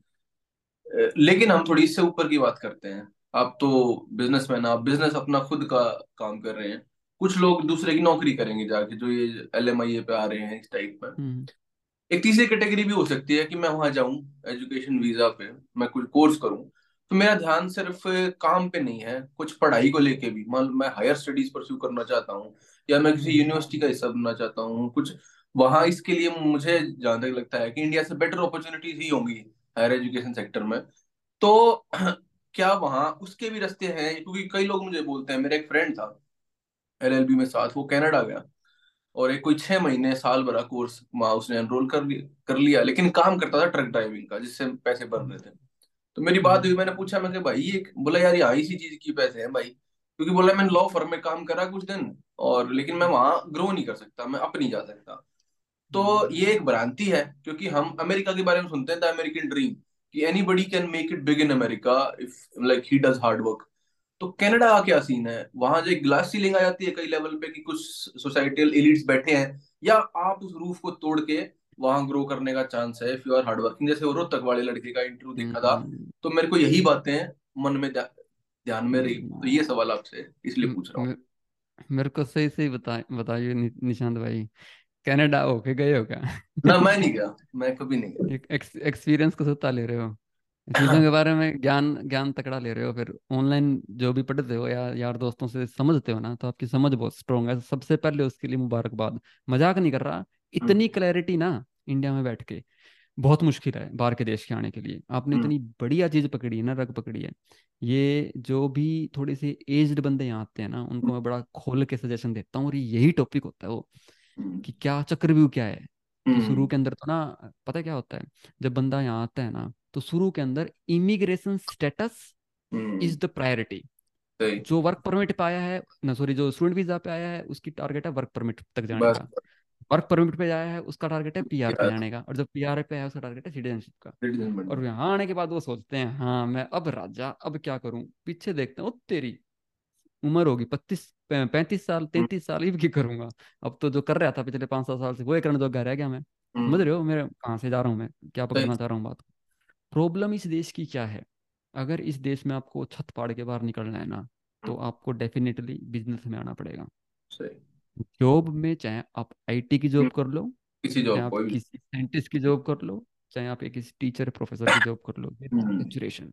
Speaker 1: लेकिन हम थोड़ी इससे ऊपर की बात करते हैं। आप तो बिजनेसमैन, आप बिजनेस अपना खुद का काम कर रहे हैं। कुछ लोग दूसरे की नौकरी करेंगे जाके, जो ये LMIA पे आ रहे हैं इस टाइप में।
Speaker 2: हम्म
Speaker 1: एक तीसरी कैटेगरी भी हो सकती है कि मैं वहां जाऊं एजुकेशन वीजा पे, मैं कुछ कोर्स करूं, तो मेरा ध्यान सिर्फ काम पे नहीं है, कुछ पढ़ाई को लेके भी, मान लो मैं हायर स्टडीज परस्यू करना चाहता हूँ, या मैं किसी
Speaker 2: हम्म
Speaker 1: यूनिवर्सिटी का हिस्सा बनना चाहता हूँ कुछ वहां। इसके लिए मुझे जहां तक लगता है कि इंडिया से बेटर अपॉर्चुनिटीज ही होंगी हायर एजुकेशन सेक्टर में। तो क्या वहां उसके भी रास्ते हैं? क्योंकि कई लोग मुझे बोलते हैं, मेरा एक फ्रेंड था LLB में साथ, वो कनाडा गया, और एक कोई 6 महीने साल भरा कोर्स वहां उसने एनरोल कर लिया, लेकिन काम करता था ट्रक ड्राइविंग का, जिससे पैसे बन रहे थे। तो मेरी बात हुई,
Speaker 2: हम्म
Speaker 1: मैंने पूछा, मैं कि भाई ये, बोला यार यहाँ इसी चीज की पैसे हैं भाई, क्योंकि बोला मैंने लॉ फर्म में काम करा कुछ दिन, और लेकिन मैं वहां ग्रो नहीं कर सकता, मैं अप नहीं जा सकता। तो ये एक भ्रांति है, क्योंकि हम अमेरिका के बारे में सुनते हैं द अमेरिकन ड्रीम, कि anybody can make it big in America if like he does hard work. तो कनाडा का क्या सीन है? वहां जो एक ग्लास सीलिंग आ जाती है कई लेवल पे, कि कुछ सोसाइटल एलिट्स बैठे हैं, या आप उस रूफ को तोड़ के वहां ग्रो करने का चांस है if you are hard working. जैसे वो रोहतक वाले लड़के का इंटरव्यू देखा था,
Speaker 2: हम्म
Speaker 1: तो मेरे को यही बातें मन में ध्यान में रही, तो
Speaker 2: हम्म
Speaker 1: ये सवाल आपसे इसलिए पूछ रहा
Speaker 2: हम्म,
Speaker 1: हूँ।
Speaker 2: मेरे को सही सही बताइए निशांत भाई, कनाडा होके गए हो क्या?
Speaker 1: ना, मैं नहीं गया, मैं कभी नहीं गया।
Speaker 2: एक एक्सपीरियंस को सत्ता ले रहे हो, चीज़ों के बारे में ज्ञान ज्ञान तकड़ा ले रहे हो, फिर ऑनलाइन जो भी पढ़ते हो या यार दोस्तों से समझते हो ना, तो आपकी समझ बहुत स्ट्रोंग है, सबसे पहले उसके लिए मुबारकबाद। मजाक नहीं कर रहा। इतनी
Speaker 1: हम्म।
Speaker 2: क्लैरिटी ना इंडिया में बैठ के बहुत मुश्किल है, बाहर के देश के आने के लिए। आपने
Speaker 1: हम्म।
Speaker 2: इतनी बढ़िया चीज पकड़ी है ना, रग पकड़ी है। ये जो भी थोड़े से एज्ड बंदे यहाँ आते हैं ना, उनको मैं बड़ा खोल के सजेशन देता हूँ, और यही टॉपिक होता है वो,
Speaker 1: हम्म।
Speaker 2: कि क्या चक्रव्यूह क्या है। कि शुरू
Speaker 1: हम्म।
Speaker 2: के अंदर तो ना, पता है क्या होता है, जब बंदा यहाँ आता है ना, तो शुरू के अंदर immigration status
Speaker 1: hmm.
Speaker 2: Is the priority.
Speaker 1: सही।
Speaker 2: जो वर्क परमिट पे आया है ना, सॉरी, जो स्टूडेंट वीजा पे आया है उसकी टारगेट है वर्क परमिट तक जाने
Speaker 1: बस।
Speaker 2: का। वर्क परमिट पे आया है उसका टारगेट है पीआर पे
Speaker 1: यार,
Speaker 2: जाने का, और जो पीआर पे आया है उसका टारगेट है सिटीजनशिप का।
Speaker 1: सिटीजन
Speaker 2: और
Speaker 1: बनना।
Speaker 2: यहाँ आने के बाद वो सोचते हैं, हाँ मैं अब राजा, अब क्या करूं, पीछे देखते हैं, ओ तेरी उम्र होगी 35 साल,
Speaker 1: हम्म।
Speaker 2: 33 साल, ये की करूंगा। अब तो जो कर रहा था पिछले 5-7 साल से, वो एक करने जो रह गया मैं। समझ
Speaker 1: हम्म।
Speaker 2: रहे हो मेरे कहाँ से जा रहा हूँ मैं, क्या
Speaker 1: सही।
Speaker 2: पकड़ना चाह रहा हूँ बात। प्रॉब्लम इस देश की क्या है, अगर इस देश में आपको छत फाड़ के बाहर निकलना है ना, तो
Speaker 1: हम्म।
Speaker 2: आपको डेफिनेटली बिजनेस में आना पड़ेगा।
Speaker 1: सही।
Speaker 2: जॉब में चाहे आप आईटी की
Speaker 1: हम्म।
Speaker 2: जॉब कर लो,
Speaker 1: किसी
Speaker 2: चाहे
Speaker 1: जॉब
Speaker 2: आप
Speaker 1: कोई भी।
Speaker 2: किसी साइंटिस्ट की जॉब कर लो, चाहे आप एक किसी टीचर प्रोफेसर की जॉब कर लो,
Speaker 1: हम्म।
Speaker 2: सेचुरेशन।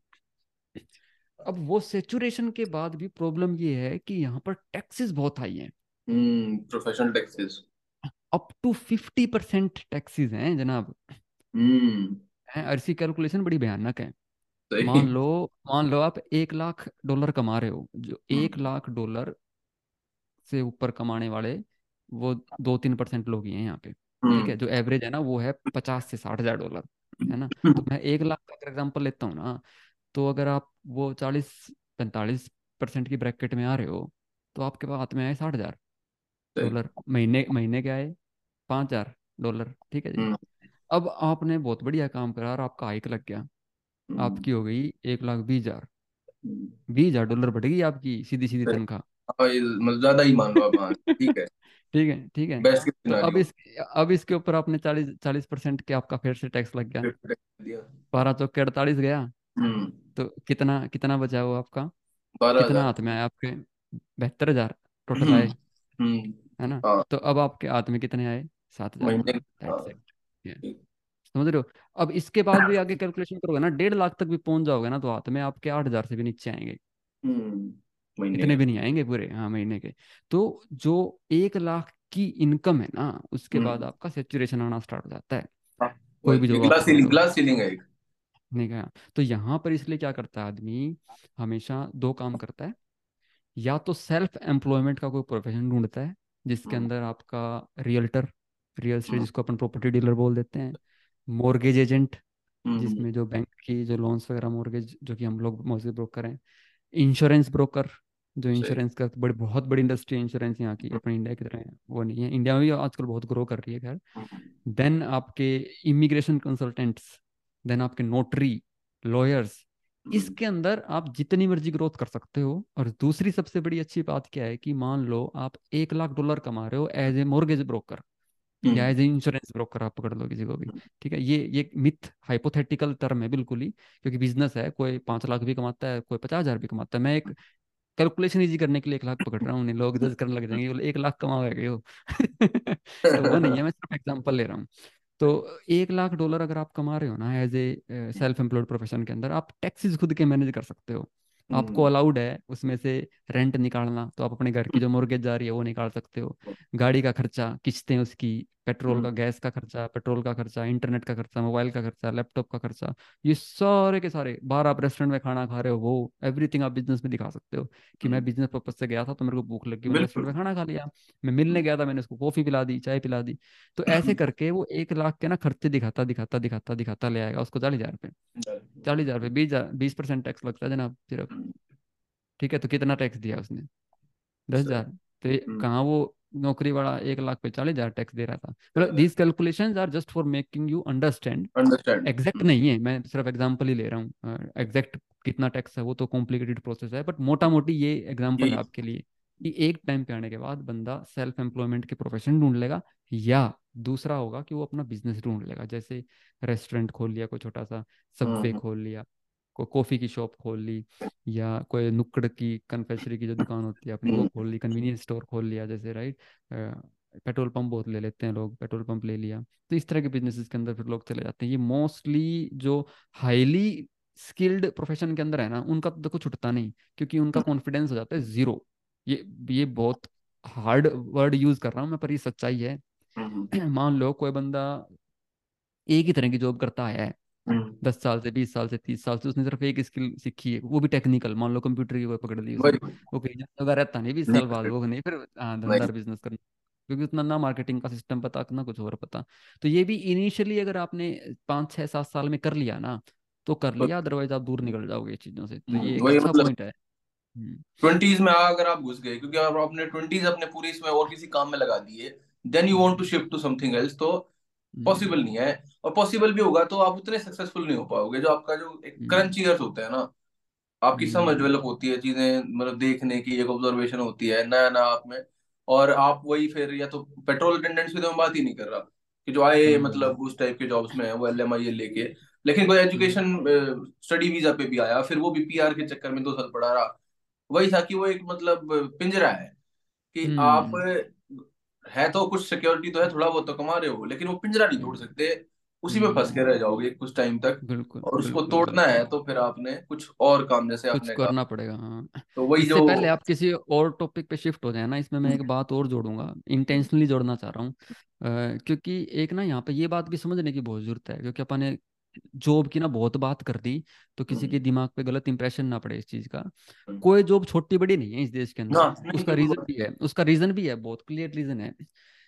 Speaker 2: अब वो सेचुरेशन के बाद भी प्रॉब्लम ये है कि यहाँ पर टैक्सेस बहुत हाई हैं।
Speaker 1: Professional taxes.
Speaker 2: Up to 50% taxes हैं जनाब।
Speaker 1: हम्म।
Speaker 2: हैं, और इसकी कैलकुलेशन बड़ी भयानक है।
Speaker 1: सही।
Speaker 2: मान लो मान लो आप $1 लाख कमा रहे हो, जो एक
Speaker 1: हम्म।
Speaker 2: लाख डॉलर से ऊपर कमाने वाले वो 2-3% लोग ही हैं यहाँ पे। ठीक है,
Speaker 1: हम्म।
Speaker 2: जो एवरेज है ना वो है 50 से 60 हजार डॉलर, है ना। तो मैं 1 लाख का अगर एग्जाम्पल लेता हूँ ना, तो अगर आप वो 40-45% की ब्रैकेट में आ रहे हो, तो आपके पास हाथ में आए 60 हजार
Speaker 1: सही।
Speaker 2: डॉलर महीने महीने के आए 5 हजार डॉलर, ठीक है जी।
Speaker 1: हम्म।
Speaker 2: अब आपने बहुत बढ़िया काम करा और आपका हाइक लग गया,
Speaker 1: हम्म।
Speaker 2: आपकी हो गई 1,20,000।
Speaker 1: हम्म।
Speaker 2: 20,000 डॉलर बढ़ गई आपकी सीधी सीधी
Speaker 1: सही।
Speaker 2: तनख्वाह।
Speaker 1: हाँ, मतलब ज्यादा ही मान लो आप, हाँ ठीक है।
Speaker 2: ठीक है, ठीक है।
Speaker 1: बेस्ट के
Speaker 2: तो अब
Speaker 1: सिनारियो।
Speaker 2: इसके ऊपर आपने 40% के आपका फिर से टैक्स लग गया।
Speaker 1: दिया।
Speaker 2: 12 चौके 48 गया।
Speaker 1: हम्म।
Speaker 2: तो कितना कितना बचा वो आपका,
Speaker 1: बारह
Speaker 2: कितना
Speaker 1: हजार
Speaker 2: हाथ में आया आपके? 72 हजार टोटल
Speaker 1: हम्म।
Speaker 2: आए,
Speaker 1: हम्म।
Speaker 2: है ना।
Speaker 1: हाँ।
Speaker 2: तो अब आपके हाथ में कितने आए? सात हजार
Speaker 1: महीने।
Speaker 2: डॉलर
Speaker 1: हाँ।
Speaker 2: That's it.
Speaker 1: ठीक।
Speaker 2: समझ रहे हो। अब इसके बाद भी आगे कैलकुलेशन करोगे ना, 1.5 लाख तक भी पहुंच जाओगे ना, तो हाथ में आपके 8 हजार से भी नीचे आएंगे।
Speaker 1: हम्म। महीने
Speaker 2: इतने
Speaker 1: के।
Speaker 2: भी नहीं आएंगे पूरे, हाँ, महीने के। तो जो 1 लाख की इनकम है ना, उसके बाद
Speaker 1: हम्म।
Speaker 2: आपका सेचुरेशन आना स्टार्ट हो जाता है।
Speaker 1: हाँ,
Speaker 2: कोई
Speaker 1: वही
Speaker 2: भी
Speaker 1: ये
Speaker 2: जॉब आप
Speaker 1: ग्लास
Speaker 2: पकड़
Speaker 1: सीलिंग,
Speaker 2: लो।
Speaker 1: ग्लास सीलिंग है एक।
Speaker 2: नहीं कहा। तो यहाँ पर इसलिए क्या करता है आदमी, हमेशा दो काम करता है। या तो सेल्फ एम्प्लॉयमेंट का कोई प्रोफेशन ढूंढता है, जिसके
Speaker 1: हम्म।
Speaker 2: अंदर आपका रियल्टर, रियल एस्टेट
Speaker 1: हम्म।
Speaker 2: जिसको अपन प्रॉपर्टी डीलर बोल देते हैं, मॉर्गेज एजेंट,
Speaker 1: हम्म।
Speaker 2: जिसमें जो बैंक की जो लोन्स वगैरह मॉर्गेज जो कि हम लोग मॉर्गेज ब्रोकर हैं, इंश्योरेंस ब्रोकर, जो
Speaker 1: सही।
Speaker 2: इंश्योरेंस का बहुत बड़ी इंडस्ट्री है इंश्योरेंस यहाँ की, अपने इंडिया की तरह है वो नहीं है, इंडिया में भी आजकल बहुत ग्रो कर रही है खैर।
Speaker 1: हम्म।
Speaker 2: देन आपके इमिग्रेशन कंसल्टेंट्स, देन आपके नोटरी, लॉयर्स।
Speaker 1: हम्म।
Speaker 2: इसके अंदर आप जितनी मर्जी ग्रोथ कर सकते हो। और दूसरी सबसे बड़ी अच्छी बात क्या है, कि मान लो आप 1 लाख डॉलर कमा रहे हो एज ए मोर्गेज ब्रोकर, या
Speaker 1: hmm.
Speaker 2: As a insurance broker, आप पकड़ लो किसी को भी। ठीक है, ये मिथ हाइपोथेटिकल टर्म है बिल्कुल ही, क्योंकि बिजनेस है, कोई 5 लाख भी कमाता है, कोई 50 हजार भी कमाता है। मैं एक कैलकुलेशन इजी करने के लिए 1 लाख पकड़ रहा हूँ, उन्हें लोग जज करने लग जाएंगे, बोले 1 लाख कमाओगे हो। तो वो नहीं है, मैं सिर्फ एग्जांपल ले रहा हूँ। तो 1 लाख डॉलर अगर आप कमा रहे हो ना as a self employed profession के अंदर, आप टैक्सेस खुद के मैनेज कर सकते हो। आपको
Speaker 1: हम्म।
Speaker 2: अलाउड है उसमें से रेंट निकालना, तो आप अपने घर की जो मॉर्गेज जा रही है वो निकाल सकते हो। गाड़ी का खर्चा, किस्तें उसकी, पेट्रोल
Speaker 1: हम्म।
Speaker 2: का, गैस का खर्चा, पेट्रोल का खर्चा, इंटरनेट का खर्चा, मोबाइल का खर्चा, लैपटॉप का खर्चा, ये सारे के सारे, बाहर आप रेस्टोरेंट में खाना खा रहे हो, वो एवरीथिंग आप बिजनेस में दिखा सकते हो, कि मैं
Speaker 1: हम्म।
Speaker 2: बिजनेस पर्पज से गया था, तो मेरे को भूख लगी, मैंने रेस्टोरेंट
Speaker 1: बिल्कुल।
Speaker 2: में खाना खा लिया। मैं मिलने गया था, मैंने उसको कॉफी पिला दी, चाय पिला दी। तो ऐसे करके वो 1 लाख के ना खर्चे दिखाता दिखाता दिखाता दिखाता ले आएगा उसको 40 हजार पे। 40 हजार पे 20% टैक्स लगता है जनाब सिर्फ। ठीक है, तो कितना टैक्स दिया उसने? दस
Speaker 1: सही।
Speaker 2: हजार तो
Speaker 1: हम्म।
Speaker 2: कहाँ वो नौकरी वाला 1 लाख पे 40 हजार टैक्स दे रहा था। मतलब these calculations are just for making you understand.
Speaker 1: Understand.
Speaker 2: Exact नहीं है, मैं सिर्फ एग्जांपल ही ले रहा हूँ, एग्जैक्ट कितना टैक्स है वो तो कॉम्प्लिकेटेड प्रोसेस है, बट मोटा मोटी ये एग्जांपल है
Speaker 1: यही।
Speaker 2: आपके लिए, कि एक टाइम पे आने के बाद बंदा सेल्फ एम्प्लॉयमेंट के प्रोफेशन ढूंढ लेगा, या दूसरा होगा कि वो अपना बिजनेस ढूंढ लेगा, जैसे रेस्टोरेंट खोल लिया कोई छोटा सा, सबवे
Speaker 1: हम्म।
Speaker 2: खोल लिया, कोई कॉफ़ी की शॉप खोल ली, या कोई नुक्कड़ की कन्फेक्शनरी की जो दुकान होती है अपनी वो
Speaker 1: हम्म,
Speaker 2: खोल ली, कन्वीनियंस स्टोर खोल लिया जैसे, राइट। पेट्रोल पंप बहुत ले लेते हैं लोग, पेट्रोल पंप ले लिया। तो इस तरह के बिजनेसेस के अंदर फिर लोग चले जाते हैं। ये मोस्टली जो हाईली स्किल्ड प्रोफेशन के अंदर है ना, उनका तो देखो छुटता नहीं, क्योंकि उनका कॉन्फिडेंस हो जाता है जीरो। ये बहुत हार्ड वर्ड यूज कर रहा हूँ मैं, पर ये सच्चाई है।
Speaker 1: हम्म,
Speaker 2: मान लो कोई बंदा एक ही तरह की जॉब करता आया है,
Speaker 1: हम्म,
Speaker 2: 10 साल से, 20 साल से, 30 साल से, उसने सिर्फ एक स्किल सीखी है, वो भी टेक्निकल, मान लो कंप्यूटर की कोई पकड़ ली उसने।
Speaker 1: वही
Speaker 2: वो कहीं जगह रहता नहीं 20 साल बाद,
Speaker 1: नहीं
Speaker 2: वो नहीं फिर
Speaker 1: नहीं।
Speaker 2: धंधा बिजनेस करना, क्योंकि उतना ना मार्केटिंग का सिस्टम पता, ना कुछ और पता। तो ये भी इनिशियली अगर आपने 5 6 7 साल में कर लिया ना, तो कर लिया, अदरवाइज आप दूर निकल जाओगे ये चीज़ों से। तो ये एक
Speaker 1: वही
Speaker 2: अच्छा
Speaker 1: मतलब
Speaker 2: पॉइंट है। हम्म।
Speaker 1: ट्वेंटीज में अगर आप घुस गए, क्योंकि आप अपने ट्वेंटीज अपने पूरी इसमें और किसी काम में लगा दिए, then you want to
Speaker 2: hmm.
Speaker 1: Shift to something else, तो
Speaker 2: हम्म।
Speaker 1: पॉसिबल नहीं है। और पॉसिबल भी होगा तो आप उतने सक्सेसफुल नहीं हो पाओगे। जो आपका जो एक
Speaker 2: हम्म।
Speaker 1: क्रंच ईयर्स होते हैं ना, आपकी समझ
Speaker 2: हम्म।
Speaker 1: डेवलप होती है, चीजें मतलब देखने की एक ऑब्जर्वेशन होती है नया नया आप में। और आप वही फिर, या तो पेट्रोल अटेंडेंट्स की तो मैं बात ही नहीं कर रहा कि जो आए
Speaker 2: हम्म।
Speaker 1: मतलब उस टाइप के जॉब्स में है वो LMI लेके, लेकिन कोई
Speaker 2: हम्म।
Speaker 1: एजुकेशन स्टडी वीजा पे भी आया, फिर वो भी PR के चक्कर में 2 साल पढ़ा रहा। वही था कि वो एक मतलब पिंजरा है कि आप
Speaker 2: हम्म।
Speaker 1: है तो कुछ सिक्योरिटी तो है, थोड़ा बहुत तो कमा रहे हो, लेकिन वो पिंजरा नहीं तोड़
Speaker 2: हम्म।
Speaker 1: सकते। उसी में फंस के
Speaker 2: हम्म।
Speaker 1: रह जाओगे कुछ टाइम तक।
Speaker 2: बिल्कुल
Speaker 1: और उसको
Speaker 2: बिल्कुल
Speaker 1: तोड़ना
Speaker 2: बिल्कुल।
Speaker 1: है तो फिर आपने कुछ और काम, जैसे
Speaker 2: कुछ
Speaker 1: आपने
Speaker 2: करना
Speaker 1: कहा।
Speaker 2: पड़ेगा, हाँ।
Speaker 1: तो वही जो
Speaker 2: इससे पहले आप किसी और टॉपिक पे शिफ्ट हो जाए ना, इसमें मैं एक बात और जोड़ूंगा, इंटेंशनली जोड़ना चाह रहा हूँ। क्योंकि एक ना यहाँ पे ये बात भी समझने की बहुत जरूरत है, क्योंकि अपन ने जॉब की ना बहुत बात कर दी, तो किसी के दिमाग पे गलत इंप्रेशन ना पड़े इस चीज़ का। कोई जॉब छोटी बड़ी नहीं है इस देश के अंदर।
Speaker 1: हाँ नहीं
Speaker 2: उसका रीजन
Speaker 1: बिल्कुल।
Speaker 2: भी है, उसका रीजन भी है, बहुत क्लियर रीजन है।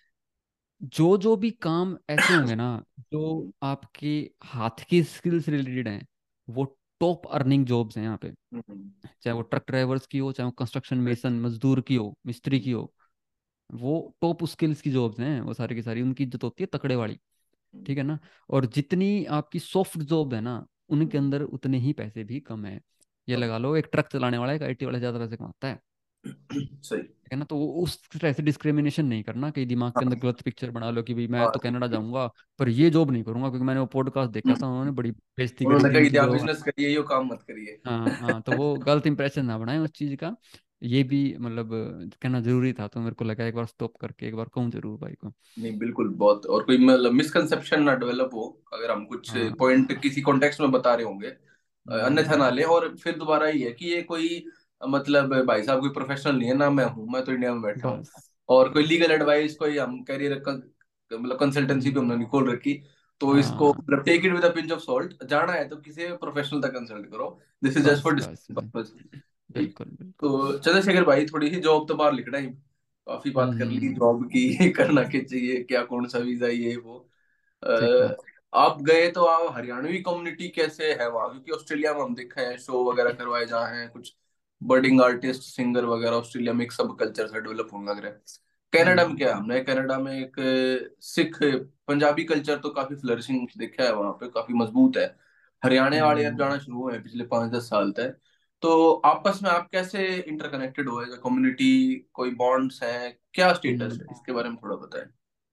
Speaker 2: जो जो भी काम ऐसे होंगे ना, जो आपके हाथ की स्किल्स रिलेटेड हैं, वो टॉप अर्निंग जॉब्स हैं यहाँ पे।
Speaker 1: हम्म,
Speaker 2: चाहे वो ट्रक ड्राइवर्स की हो, चाहे वो कंस्ट्रक्शन मेसन मजदूर की हो, मिस्त्री की हो, वो टॉप स्किल्स की जॉब्स हैं वो सारी की सारी, उनकी इज्जत होती है तकड़े वाली। ठीक है ना। और जितनी आपकी सॉफ्ट जॉब है ना, उनके अंदर उतने ही पैसे भी कम है। ये लगा लो, एक ट्रक चलाने वाला, एक IT वाला ज्यादा पैसे कमाता है।
Speaker 1: सही।
Speaker 2: ठीक है ना। तो उस तरह से डिस्क्रिमिनेशन नहीं करना, कहीं दिमाग के अंदर
Speaker 1: हाँ
Speaker 2: गलत पिक्चर बना लो कि भाई मैं
Speaker 1: हाँ,
Speaker 2: तो कनाडा जाऊंगा पर ये जॉब नहीं करूंगा, क्योंकि मैंने वो पॉडकास्ट देखा था, उन्होंने बड़ी बेइज्जती करी
Speaker 1: उन्होंने
Speaker 2: थी
Speaker 1: कही
Speaker 2: उनकी
Speaker 1: थी आप
Speaker 2: जॉब।
Speaker 1: बिजनेस करिए, यो काम मत करिए।
Speaker 2: हाँ हाँ, तो वो गलत इंप्रेशन ना बनाए उस चीज का। ये भी मतलब कहना जरूरी था, तो मेरे को लगा एक बार स्टॉप करके एक बार कहूँ जरूर भाई को।
Speaker 1: नहीं बिल्कुल, बहुत, और कोई मतलब मिसकंसेप्शन ना डेवलप हो अगर हम कुछ
Speaker 2: हाँ।
Speaker 1: पॉइंट किसी कॉन्टेक्स्ट में बता रहे होंगे, अन्यथा ना
Speaker 2: हम्म।
Speaker 1: ले। और फिर दोबारा ही है कि ये कोई मतलब भाई साहब कोई प्रोफेशनल नहीं है ना, मैं हूँ, मैं तो इंडिया में बैठा हूँ।
Speaker 2: बस
Speaker 1: और कोई
Speaker 2: बस।
Speaker 1: लीगल एडवाइस, कोई हम करियर मतलब कंसल्टेंसी भी
Speaker 2: हम्म।
Speaker 1: हमने नहीं खोल रखी। तो इसको
Speaker 2: हाँ।
Speaker 1: मतलब take it with a pinch of salt, जाना है तो किसी प्रोफेशनल तक कंसल्ट करो। दिस इज जस्ट
Speaker 2: बस
Speaker 1: फॉर
Speaker 2: बस
Speaker 1: डिस्कशन
Speaker 2: बस।
Speaker 1: पर्पस।
Speaker 2: बिल्कुल बिल्कुल।
Speaker 1: तो चंद्रशेखर भाई, थोड़ी सी जॉब तो बाहर लिखना ही, काफी बात कर ली
Speaker 2: हम्म।
Speaker 1: जॉब की करना क्या चाहिए, क्या कौन सा वीजा, ये वो।
Speaker 2: ठीक बात।
Speaker 1: आप गए तो आप हरियाणवी कम्युनिटी कैसे है वहाँ? क्योंकि ऑस्ट्रेलिया में हम देखे हैं शो वगैरह करवाए जहाँ हैं कुछ बर्डिंग आर्टिस्ट सिंगर वगैरह, ऑस्ट्रेलिया में एक सब कल्चर सा डेवलप होने लग रहा है। कनाडा में
Speaker 2: हम्म।
Speaker 1: क्या, हमने कनाडा में एक सिख पंजाबी कल्चर तो काफी फ्लरिशिंग देखा है वहाँ पे, काफी मजबूत है। हरियाणा वाले अब
Speaker 2: हम्म।
Speaker 1: जाना शुरू हुए हैं पिछले 5-10 साल तक। तो आपस में आप कैसे इंटरकनेक्टेड हो एज कम्युनिटी? कोई बॉन्ड्स हैं, क्या स्टेटस
Speaker 2: हम्म।
Speaker 1: है, इसके बारे में थोड़ा बताएं।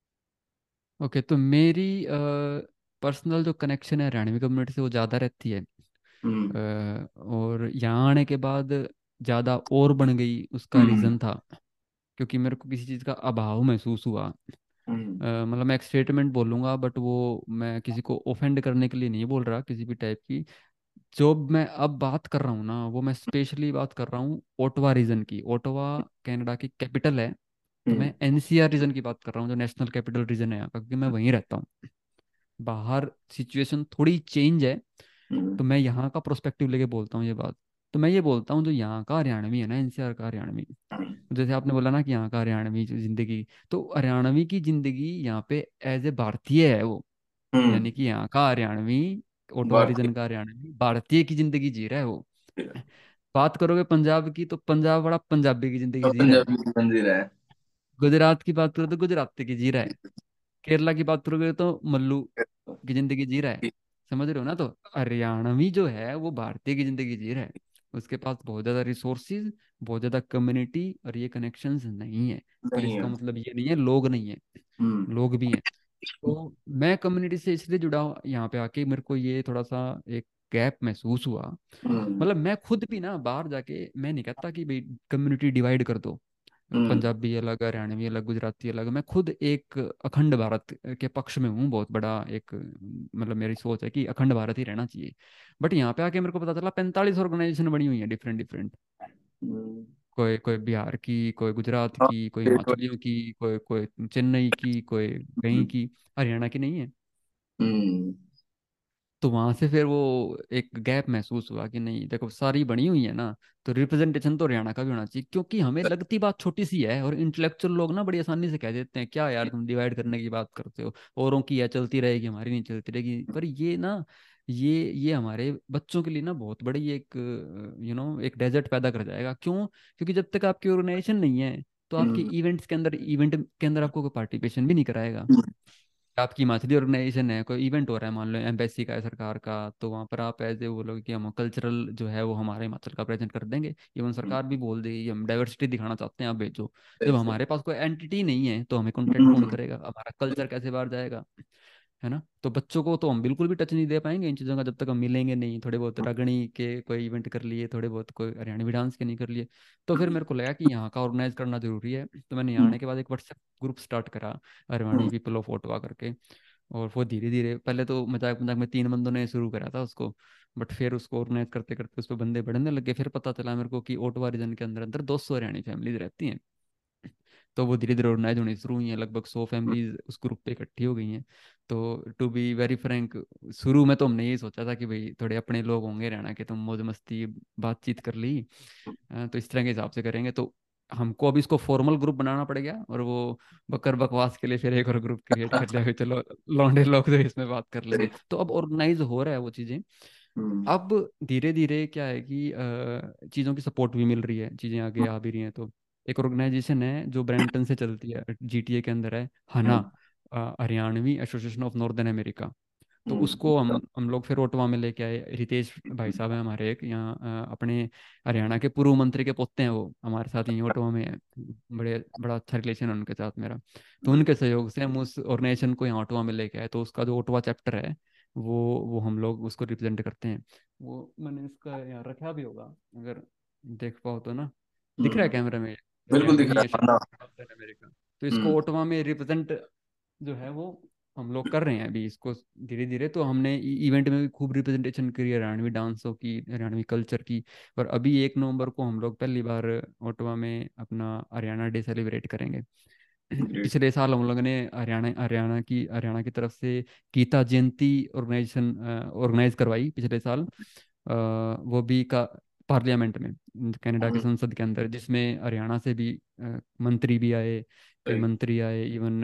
Speaker 2: ओके, तो मेरी पर्सनल जो कनेक्शन है हरियाणवी कम्युनिटी से वो ज़्यादा रहती है।
Speaker 1: हम्म,
Speaker 2: और यहाँ आने के बाद ज़्यादा और बन गई, उसका
Speaker 1: हम्म,
Speaker 2: रीज़न था क्योंकि मेरे को किसी चीज़ का अभाव महसूस हुआ।
Speaker 1: हम्म,
Speaker 2: मतलब मैं एक स्टेटमेंट बोलूँगा, बट वो मैं किसी को ऑफेंड करने के लिए नहीं बोल रहा, किसी भी टाइप की। जो मैं अब बात कर रहा हूँ ना, वो मैं स्पेशली बात कर रहा हूँ ओटावा रीजन की। ओटावा कनाडा की कैपिटल है। तो
Speaker 1: हम्म,
Speaker 2: मैं NCR रीजन की बात कर रहा हूँ, जो नेशनल कैपिटल रीजन है यहाँ का, क्योंकि मैं वहीं रहता हूँ। बाहर सिचुएशन थोड़ी चेंज है,
Speaker 1: हम्म,
Speaker 2: तो मैं यहाँ का प्रोस्पेक्टिव लेके बोलता हूँ ये बात। तो मैं ये बोलता हूँ, जो यहाँ का हरियाणवी है ना, NCR का हरियाणवी, जैसे आपने बोला ना कि यहाँ का हरियाणवी जो जिंदगी, तो हरियाणवी की जिंदगी यहाँ पे एज ए भारतीय है वो।
Speaker 1: हम्म,
Speaker 2: यानी कि यहाँ का हरियाणवी, ओटावा
Speaker 1: बात
Speaker 2: रीजन का हरियाणवी भारतीय की जिंदगी जी रहा है वो। बात करोगे पंजाब की, तो पंजाब बड़ा पंजाबी की जिंदगी
Speaker 1: तो
Speaker 2: जी रहा है।
Speaker 1: पंजाबी मंदिर है।
Speaker 2: गुजरात की बात करो तो गुजराती की जी रहा है। केरला की बात करोगे तो मल्लू की जिंदगी जी रहा है। समझ रहे हो ना। तो हरियाणवी जो है वो भारतीय की जिंदगी जी रहा है। उसके पास बहुत ज्यादा रिसोर्सेज, बहुत ज्यादा कम्युनिटी और ये कनेक्शंस नहीं है। पर
Speaker 1: नहीं
Speaker 2: इसका
Speaker 1: है।
Speaker 2: मतलब ये नहीं है लोग नहीं है,
Speaker 1: हम्म,
Speaker 2: लोग भी हैं। तो मैं कम्युनिटी से इसलिए जुड़ा हूं यहाँ पे आके, मेरे को ये थोड़ा सा एक गैप महसूस हुआ।
Speaker 1: हम्म।
Speaker 2: मतलब मैं खुद भी ना बाहर जाके, मैं नहीं कहता कि भाई कम्युनिटी डिवाइड कर दो,
Speaker 1: हम्म।
Speaker 2: पंजाबी अलग, हरियाणवी अलग, गुजराती अलग। मैं खुद एक अखंड भारत के पक्ष में हूँ, बहुत बड़ा एक, मतलब मेरी सोच है कि अखंड भारत ही रहना चाहिए। बट यहाँ पे आके मेरे को पता चला 45 ऑर्गेनाइजेशन बनी हुई है, डिफरेंट डिफरेंट।
Speaker 1: हम्म।
Speaker 2: कोई कोई बिहार की, कोई गुजरात
Speaker 1: हाँ,
Speaker 2: की, कोई
Speaker 1: एक
Speaker 2: हिमाचलियों की, कोई कोई चेन्नई की, कोई कहीं
Speaker 1: हम्म।
Speaker 2: की, हरियाणा की नहीं है।
Speaker 1: हम्म।
Speaker 2: तो वहां से फिर वो एक गैप महसूस हुआ कि नहीं देखो, सारी बनी हुई है ना, तो रिप्रेजेंटेशन तो हरियाणा का भी होना चाहिए। क्योंकि हमें लगती बात छोटी सी है, और इंटेलेक्चुअल लोग ना बड़ी आसानी से कह देते हैं क्या यार तुम डिवाइड करने की बात करते हो, औरों की है चलती रहेगी, हमारी नहीं चलती रहेगी। पर ये ना, ये हमारे बच्चों के लिए ना बहुत बड़ी एक, एक डेजर्ट पैदा कर जाएगा। क्यों? क्योंकि जब तक आपकी ऑर्गेनाइजेशन नहीं है, तो आपके
Speaker 1: हम्म।
Speaker 2: इवेंट के अंदर आपको कोई पार्टिसिपेशन भी नहीं कराएगा। आपकी हिमाचली ऑर्गेनाइजेशन है, कोई इवेंट हो रहा है, मान लो एम्बेसी का है सरकार का, तो वहाँ पर आप एज ए बोलोगे कि हम कल्चरल जो है वो हमारे हिमाचल का प्रेजेंट कर देंगे। इवन
Speaker 1: हम्म।
Speaker 2: सरकार भी बोल देगी हम डाइवर्सिटी दिखाना चाहते हैं, आप भेजो। जब
Speaker 1: सही सही।
Speaker 2: हमारे पास कोई एंटिटी नहीं है तो हमें कॉन्टेक्ट कौन
Speaker 1: हम्म।
Speaker 2: करेगा, हमारा कल्चर कैसे बाहर जाएगा? है ना? तो बच्चों को तो हम बिल्कुल भी टच नहीं दे पाएंगे इन चीज़ों का, जब तक हम मिलेंगे नहीं। थोड़े बहुत रागणी के कोई इवेंट कर लिए, थोड़े बहुत कोई हरियाणवी डांस के नहीं कर लिए। तो फिर मेरे को लगा कि यहाँ का ऑर्गेनाइज करना जरूरी है। तो मैंने यहाँ
Speaker 1: हम्म।
Speaker 2: आने के बाद एक व्हाट्सएप ग्रुप स्टार्ट करा, Haryanvi
Speaker 1: hmm.
Speaker 2: People of Ottawa करके। और वो धीरे धीरे, पहले तो मजाक मजाक में 3 बंदों ने शुरू करा था उसको, बट फिर उसको ऑर्गेनाइज करते करते उस पर बंदे बढ़ने लगे। फिर पता चला मेरे को कि ओटवा रीजन के अंदर अंदर 200 हरियाणी फैमिलीज रहती हैं। तो वो धीरे धीरे ऑर्गेनाइज होनी शुरू हुई है, लगभग 100 फैमिलीज उस ग्रुप पे इकट्ठी हो गई हैं। तो टू बी वेरी फ्रैंक, शुरू में तो हमने यही सोचा था कि भाई थोड़े अपने लोग होंगे हरियाणा के, तो मौज मस्ती बातचीत कर ली, तो इस तरह के हिसाब से करेंगे। तो हमको अभी इसको फॉर्मल ग्रुप बनाना पड़ गया, और वो बकर बकवास के लिए फिर एक और ग्रुप क्रिएट कर लिया कि चलो लौंडे लोग तो इसमें बात कर लेंगे।
Speaker 1: सही।
Speaker 2: तो अब ऑर्गेनाइज हो रहा है वो चीज़ें।
Speaker 1: हम्म।
Speaker 2: अब धीरे धीरे क्या है कि चीज़ों की सपोर्ट भी मिल रही है, चीज़ें आगे आ भी रही हैं। तो एक ऑर्गेनाइजेशन है जो ब्रैम्पटन से चलती है, जीटीए के अंदर है, हना,
Speaker 1: हम्म।
Speaker 2: Haryanvi association of northern America. तो
Speaker 1: हम्म।
Speaker 2: उसको हम लोग फिर ओटवा में लेके आए। रितेश भाई साहब हैं हमारे एक यहाँ, अपने हरियाणा के पूर्व मंत्री के पोते हैं, वो हमारे साथ यहीं ओटवा में है। बड़ा अच्छा रिलेशन है उनके साथ मेरा। तो उनके सहयोग से हम उस ऑर्गेनाइजेशन को यहाँ ओटवा में लेके आए। तो उसका जो ओटवा चैप्टर है, वो हम लोग उसको रिप्रेजेंट करते हैं। वो मैंने इसका यहाँ रखा भी होगा, अगर देख पाओ तो ना, दिख रहा है
Speaker 1: हम्म।
Speaker 2: कैमरा में,
Speaker 1: बिल्कुल दिख
Speaker 2: हरियाणवी
Speaker 1: रहा है
Speaker 2: एसोसिएशन
Speaker 1: ना।
Speaker 2: Of northern America. तो इसको
Speaker 1: हम्म।
Speaker 2: ओटवा में रिप्रेजेंट जो है वो हम लोग कर रहे हैं अभी इसको धीरे धीरे। तो हमने इवेंट में भी खूब रिप्रेजेंटेशन करी है हरियाणवी डांसों की, हरियाणवी कल्चर की। और अभी 1 नवंबर को हम लोग पहली बार ओटावा में अपना हरियाणा डे सेलिब्रेट करेंगे।
Speaker 1: ग्रेट।
Speaker 2: पिछले साल हम लोगों ने हरियाणा की तरफ से गीता जयंती ऑर्गेनाइजेशन ऑर्गेनाइज करवाई पिछले साल। वो भी का पार्लियामेंट में, कनाडा के
Speaker 1: हम्म।
Speaker 2: संसद के अंदर, जिसमें हरियाणा से भी मंत्री भी आए, कई
Speaker 1: सही।
Speaker 2: मंत्री आए, इवन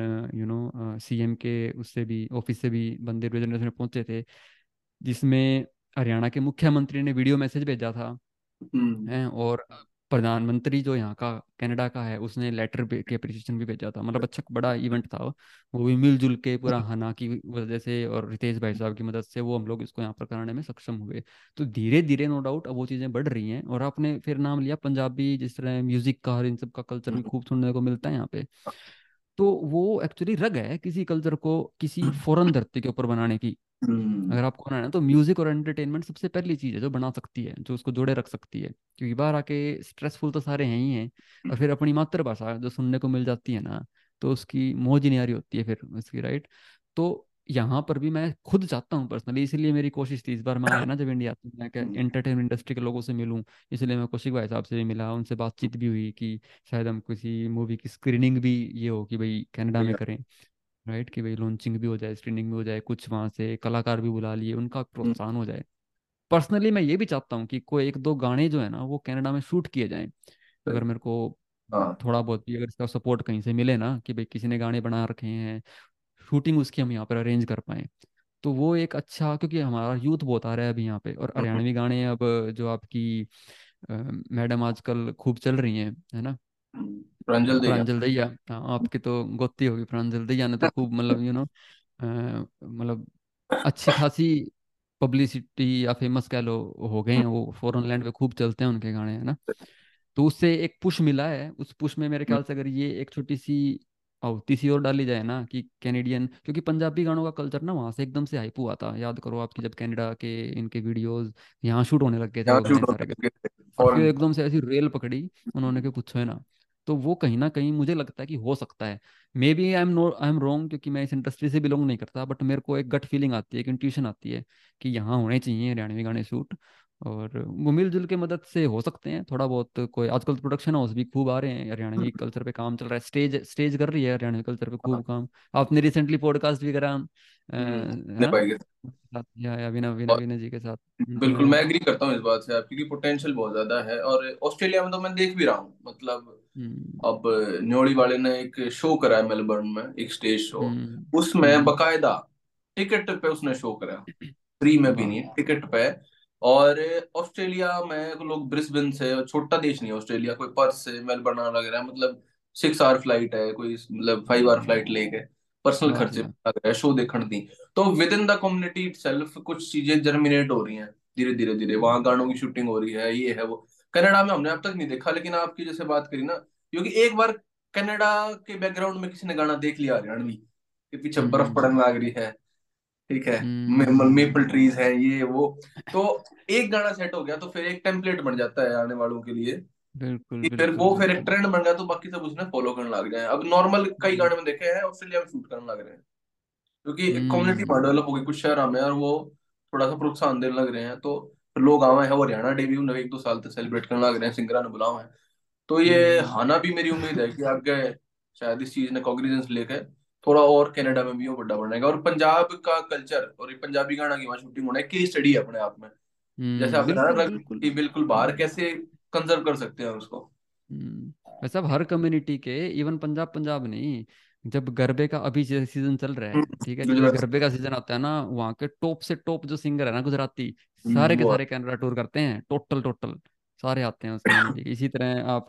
Speaker 2: सीएम के उससे भी, ऑफिस से भी बंदे रिप्रेजेंटेशन में पहुंचे थे। जिसमें हरियाणा के मुख्यमंत्री ने वीडियो मैसेज भेजा था
Speaker 1: हम्म।
Speaker 2: हैं, और प्रधानमंत्री जो यहाँ का कनाडा का है उसने लेटर के अप्रिसिएशन भी भेजा था। मतलब अच्छा बड़ा इवेंट था वो भी मिलजुल के पूरा हना की वजह से और रितेश भाई साहब की मदद से वो हम लोग इसको यहाँ पर कराने में सक्षम हुए। तो धीरे धीरे नो डाउट अब वो चीज़ें बढ़ रही हैं। और आपने फिर नाम लिया पंजाबी, जिस तरह म्यूजिक का और इन सब का कल्चर भी खूब सुनने को मिलता है यहाँ पे। तो वो एक्चुअली रग है किसी कल्चर को किसी फॉरेन धरती के ऊपर बनाने की।
Speaker 1: हम्म।
Speaker 2: अगर आपको बनाना है तो म्यूजिक और एंटरटेनमेंट सबसे पहली चीज़ है जो बना सकती है, जो उसको जोड़े रख सकती है। क्योंकि बाहर आके स्ट्रेसफुल तो सारे हैं ही हैं, और फिर अपनी मातृभाषा जो सुनने को मिल जाती है ना, तो उसकी मौज ही नहीं आ रही होती है फिर उसकी, राइट? तो यहाँ पर भी मैं खुद चाहता हूँ पर्सनली, इसीलिए मेरी कोशिश थी इस बार मैं आया ना जब इंडिया, तो मैं क्या
Speaker 1: हम्म।
Speaker 2: एंटरटेनमेंट इंडस्ट्री के लोगों से मिलूं। इसलिए मैं कौशिक भाई साहब से भी मिला, उनसे बातचीत भी हुई कि शायद हम किसी मूवी की स्क्रीनिंग भी ये हो कि भाई कनाडा में
Speaker 1: बढ़िया।
Speaker 2: करें, राइट? कि भाई लॉन्चिंग भी हो जाए, स्क्रीनिंग भी हो जाए, कुछ वहाँ से कलाकार भी बुला लिए, उनका
Speaker 1: हम्म।
Speaker 2: प्रोत्साहन हो जाए। पर्सनली मैं ये भी चाहता हूँ कि कोई एक दो गाने जो है ना वो कनाडा में शूट किए जाएं। अगर
Speaker 1: सही।
Speaker 2: मेरे को
Speaker 1: हाँ।
Speaker 2: थोड़ा बहुत भी अगर इसका सपोर्ट कहीं से मिले ना, कि भाई किसी ने गाने बना रखे हैं, शूटिंग उसकी हम यहाँ पर अरेंज कर पाए, तो वो एक अच्छा, क्योंकि हमारा यूथ बहुत आ रहा है अभी यहाँ पे, और
Speaker 1: हम्म।
Speaker 2: हरियाणवी गाने अब जो आपकी मैडम आजकल खूब चल रही हैं, है ना?
Speaker 1: प्रांजल दहिया।
Speaker 2: प्रांजल दैया, हाँ, आपकी तो गोती होगी। प्रांजल दैया ने तो खूब मतलब मतलब अच्छी खासी पब्लिसिटी या फेमस कह लो हो गए हैं, वो फॉरेन लैंड पे खूब चलते हैं उनके गाने, है ना? तो उससे एक पुश मिला है। उस पुश में मेरे ख्याल से अगर ये एक छोटी सी अवती सी और डाली जाए ना कि कैनेडियन, क्योंकि पंजाबी गानों का कल्चर ना वहाँ से एकदम से हाइप हुआ था, याद करो आपकी, जब कनाडा के इनके वीडियोस यहाँ शूट होने लग गए थे
Speaker 1: यहाँ
Speaker 2: वो
Speaker 1: शूट
Speaker 2: गाने सारे
Speaker 1: होने
Speaker 2: के,
Speaker 1: लगे थे
Speaker 2: और फिर
Speaker 1: फॉरेन।
Speaker 2: एकदम से ऐसी रेल पकड़ी उन्होंने कि पूछो है ना। तो वो कहीं ना कहीं मुझे लगता है कि हो सकता है, maybe I am wrong, क्योंकि मैं इस इंडस्ट्री से बिलोंग नहीं करता, बट मेरे को एक गट फीलिंग आती है, एक इंट्यूशन आती है कि यहाँ होने चाहिए हरियाणवी गाने शूट। और वो मिलजुल के मदद से हो सकते हैं थोड़ा बहुत, कोई आजकल तो प्रोडक्शन हाउस भी खूब आ रहे हैं, हरियाणवी कल्चर पे काम चल रहा है, स्टेज स्टेज कर रही है हरियाणवी कल्चर पे खूब काम। आपने रिसेंटली पॉडकास्ट भी करा है
Speaker 1: ने
Speaker 2: ना,
Speaker 1: भाई के
Speaker 2: साथ या विनय विनय
Speaker 1: साथ।
Speaker 2: विनय जी के साथ
Speaker 1: बिल्कुल
Speaker 2: इंटरव्यू।
Speaker 1: मैं एग्री करता हूँ इस बात से आपकी कि पोटेंशियल बहुत ज्यादा है। और ऑस्ट्रेलिया में तो मैं देख भी रहा हूँ, मतलब
Speaker 2: हम्म
Speaker 1: अब न्योली वाले ने एक शो करा है मेलबर्न में, एक स्टेज शो।
Speaker 2: हम्म
Speaker 1: उसमें
Speaker 2: हम्म।
Speaker 1: बकायदा टिकट पे उसने शो करा, फ्री में भी
Speaker 2: वाह।
Speaker 1: नहीं, टिकट पे। और ऑस्ट्रेलिया में लोग ब्रिस्बेन से, छोटा देश नहीं है ऑस्ट्रेलिया, कोई पर्थ से मेलबर्न आना लग रहा है, मतलब 6 आवर फ्लाइट है, कोई मतलब 5 आवर फ्लाइट लेके पर्सनल
Speaker 2: वाह जी
Speaker 1: खर्चे
Speaker 2: वाह।
Speaker 1: पे लग रहा है शो देखने दी। तो within the community itself कुछ चीजें जर्मिनेट हो रही हैं, धीरे धीरे धीरे वहां गानों की शूटिंग हो रही है, ये है वो। कनाडा में हमने अब तक नहीं देखा, लेकिन आपकी जैसे बात करी ना, क्योंकि एक बार कनाडा के बैकग्राउंड में किसी ने गाना देख लिया हरियाणवी के पीछे बर्फ
Speaker 2: हम्म
Speaker 1: पड़ने लग रही है, ठीक है, मेपल
Speaker 2: हम्म।
Speaker 1: ट्रीज है, ये वो। तो एक गाना सेट हो गया तो फिर एक टेम्पलेट बन जाता है आने वालों के लिए,
Speaker 2: बिल्कुल
Speaker 1: कि फिर
Speaker 2: बिल्कुल
Speaker 1: वो फिर एक
Speaker 2: बिल्कुल।
Speaker 1: ट्रेंड बन गया तो बाकी सब उसने फॉलो करने लग जाए। अब नॉर्मल कई
Speaker 2: हम्म
Speaker 1: गाने में देखे हैं ऑस्ट्रेलिया में शूट करने लग रहे हैं, क्योंकि कम्युनिटी
Speaker 2: हम्म
Speaker 1: डेवलप हो गई कुछ शहर में, और वो थोड़ा सा प्रोत्साहन देने लग रहे हैं, तो फिर लोग आए हैं, वो हरियाणा डे भी उन्हें 1-2 साल तक सेलिब्रेट करने लग रहे हैं, सिंगरा ने बुलाओ है। तो ये
Speaker 2: हम्म
Speaker 1: हाना भी, मेरी उम्मीद है कि आगे शायद इस चीज ने कॉग्निजेंस लेके थोड़ा और कनाडा में भी वो बड़ा बनेगा। और पंजाब का कल्चर और ये पंजाबी गाना की वहाँ शूटिंग होना है, केस स्टडी है अपने आप में। जैसे आप बता
Speaker 2: बिल्कुल
Speaker 1: रहे
Speaker 2: बिल्कुल।
Speaker 1: कि बिल्कुल बाहर कैसे कंजर्व कर सकते हैं उसको।
Speaker 2: वैसे अब हर कम्युनिटी के, इवन पंजाब पंजाब नहीं, जब गरबे का अभी सीजन चल रहा है, ठीक है, जब ये
Speaker 1: गुजरात
Speaker 2: गरबे का सीजन आता है ना, वहाँ के टॉप से टॉप जो सिंगर है ना गुजराती, सारे के
Speaker 1: वो
Speaker 2: सारे कनाडा टूर करते हैं, टोटल टोटल सारे आते हैं उस कम्युनिटी। इसी तरह आप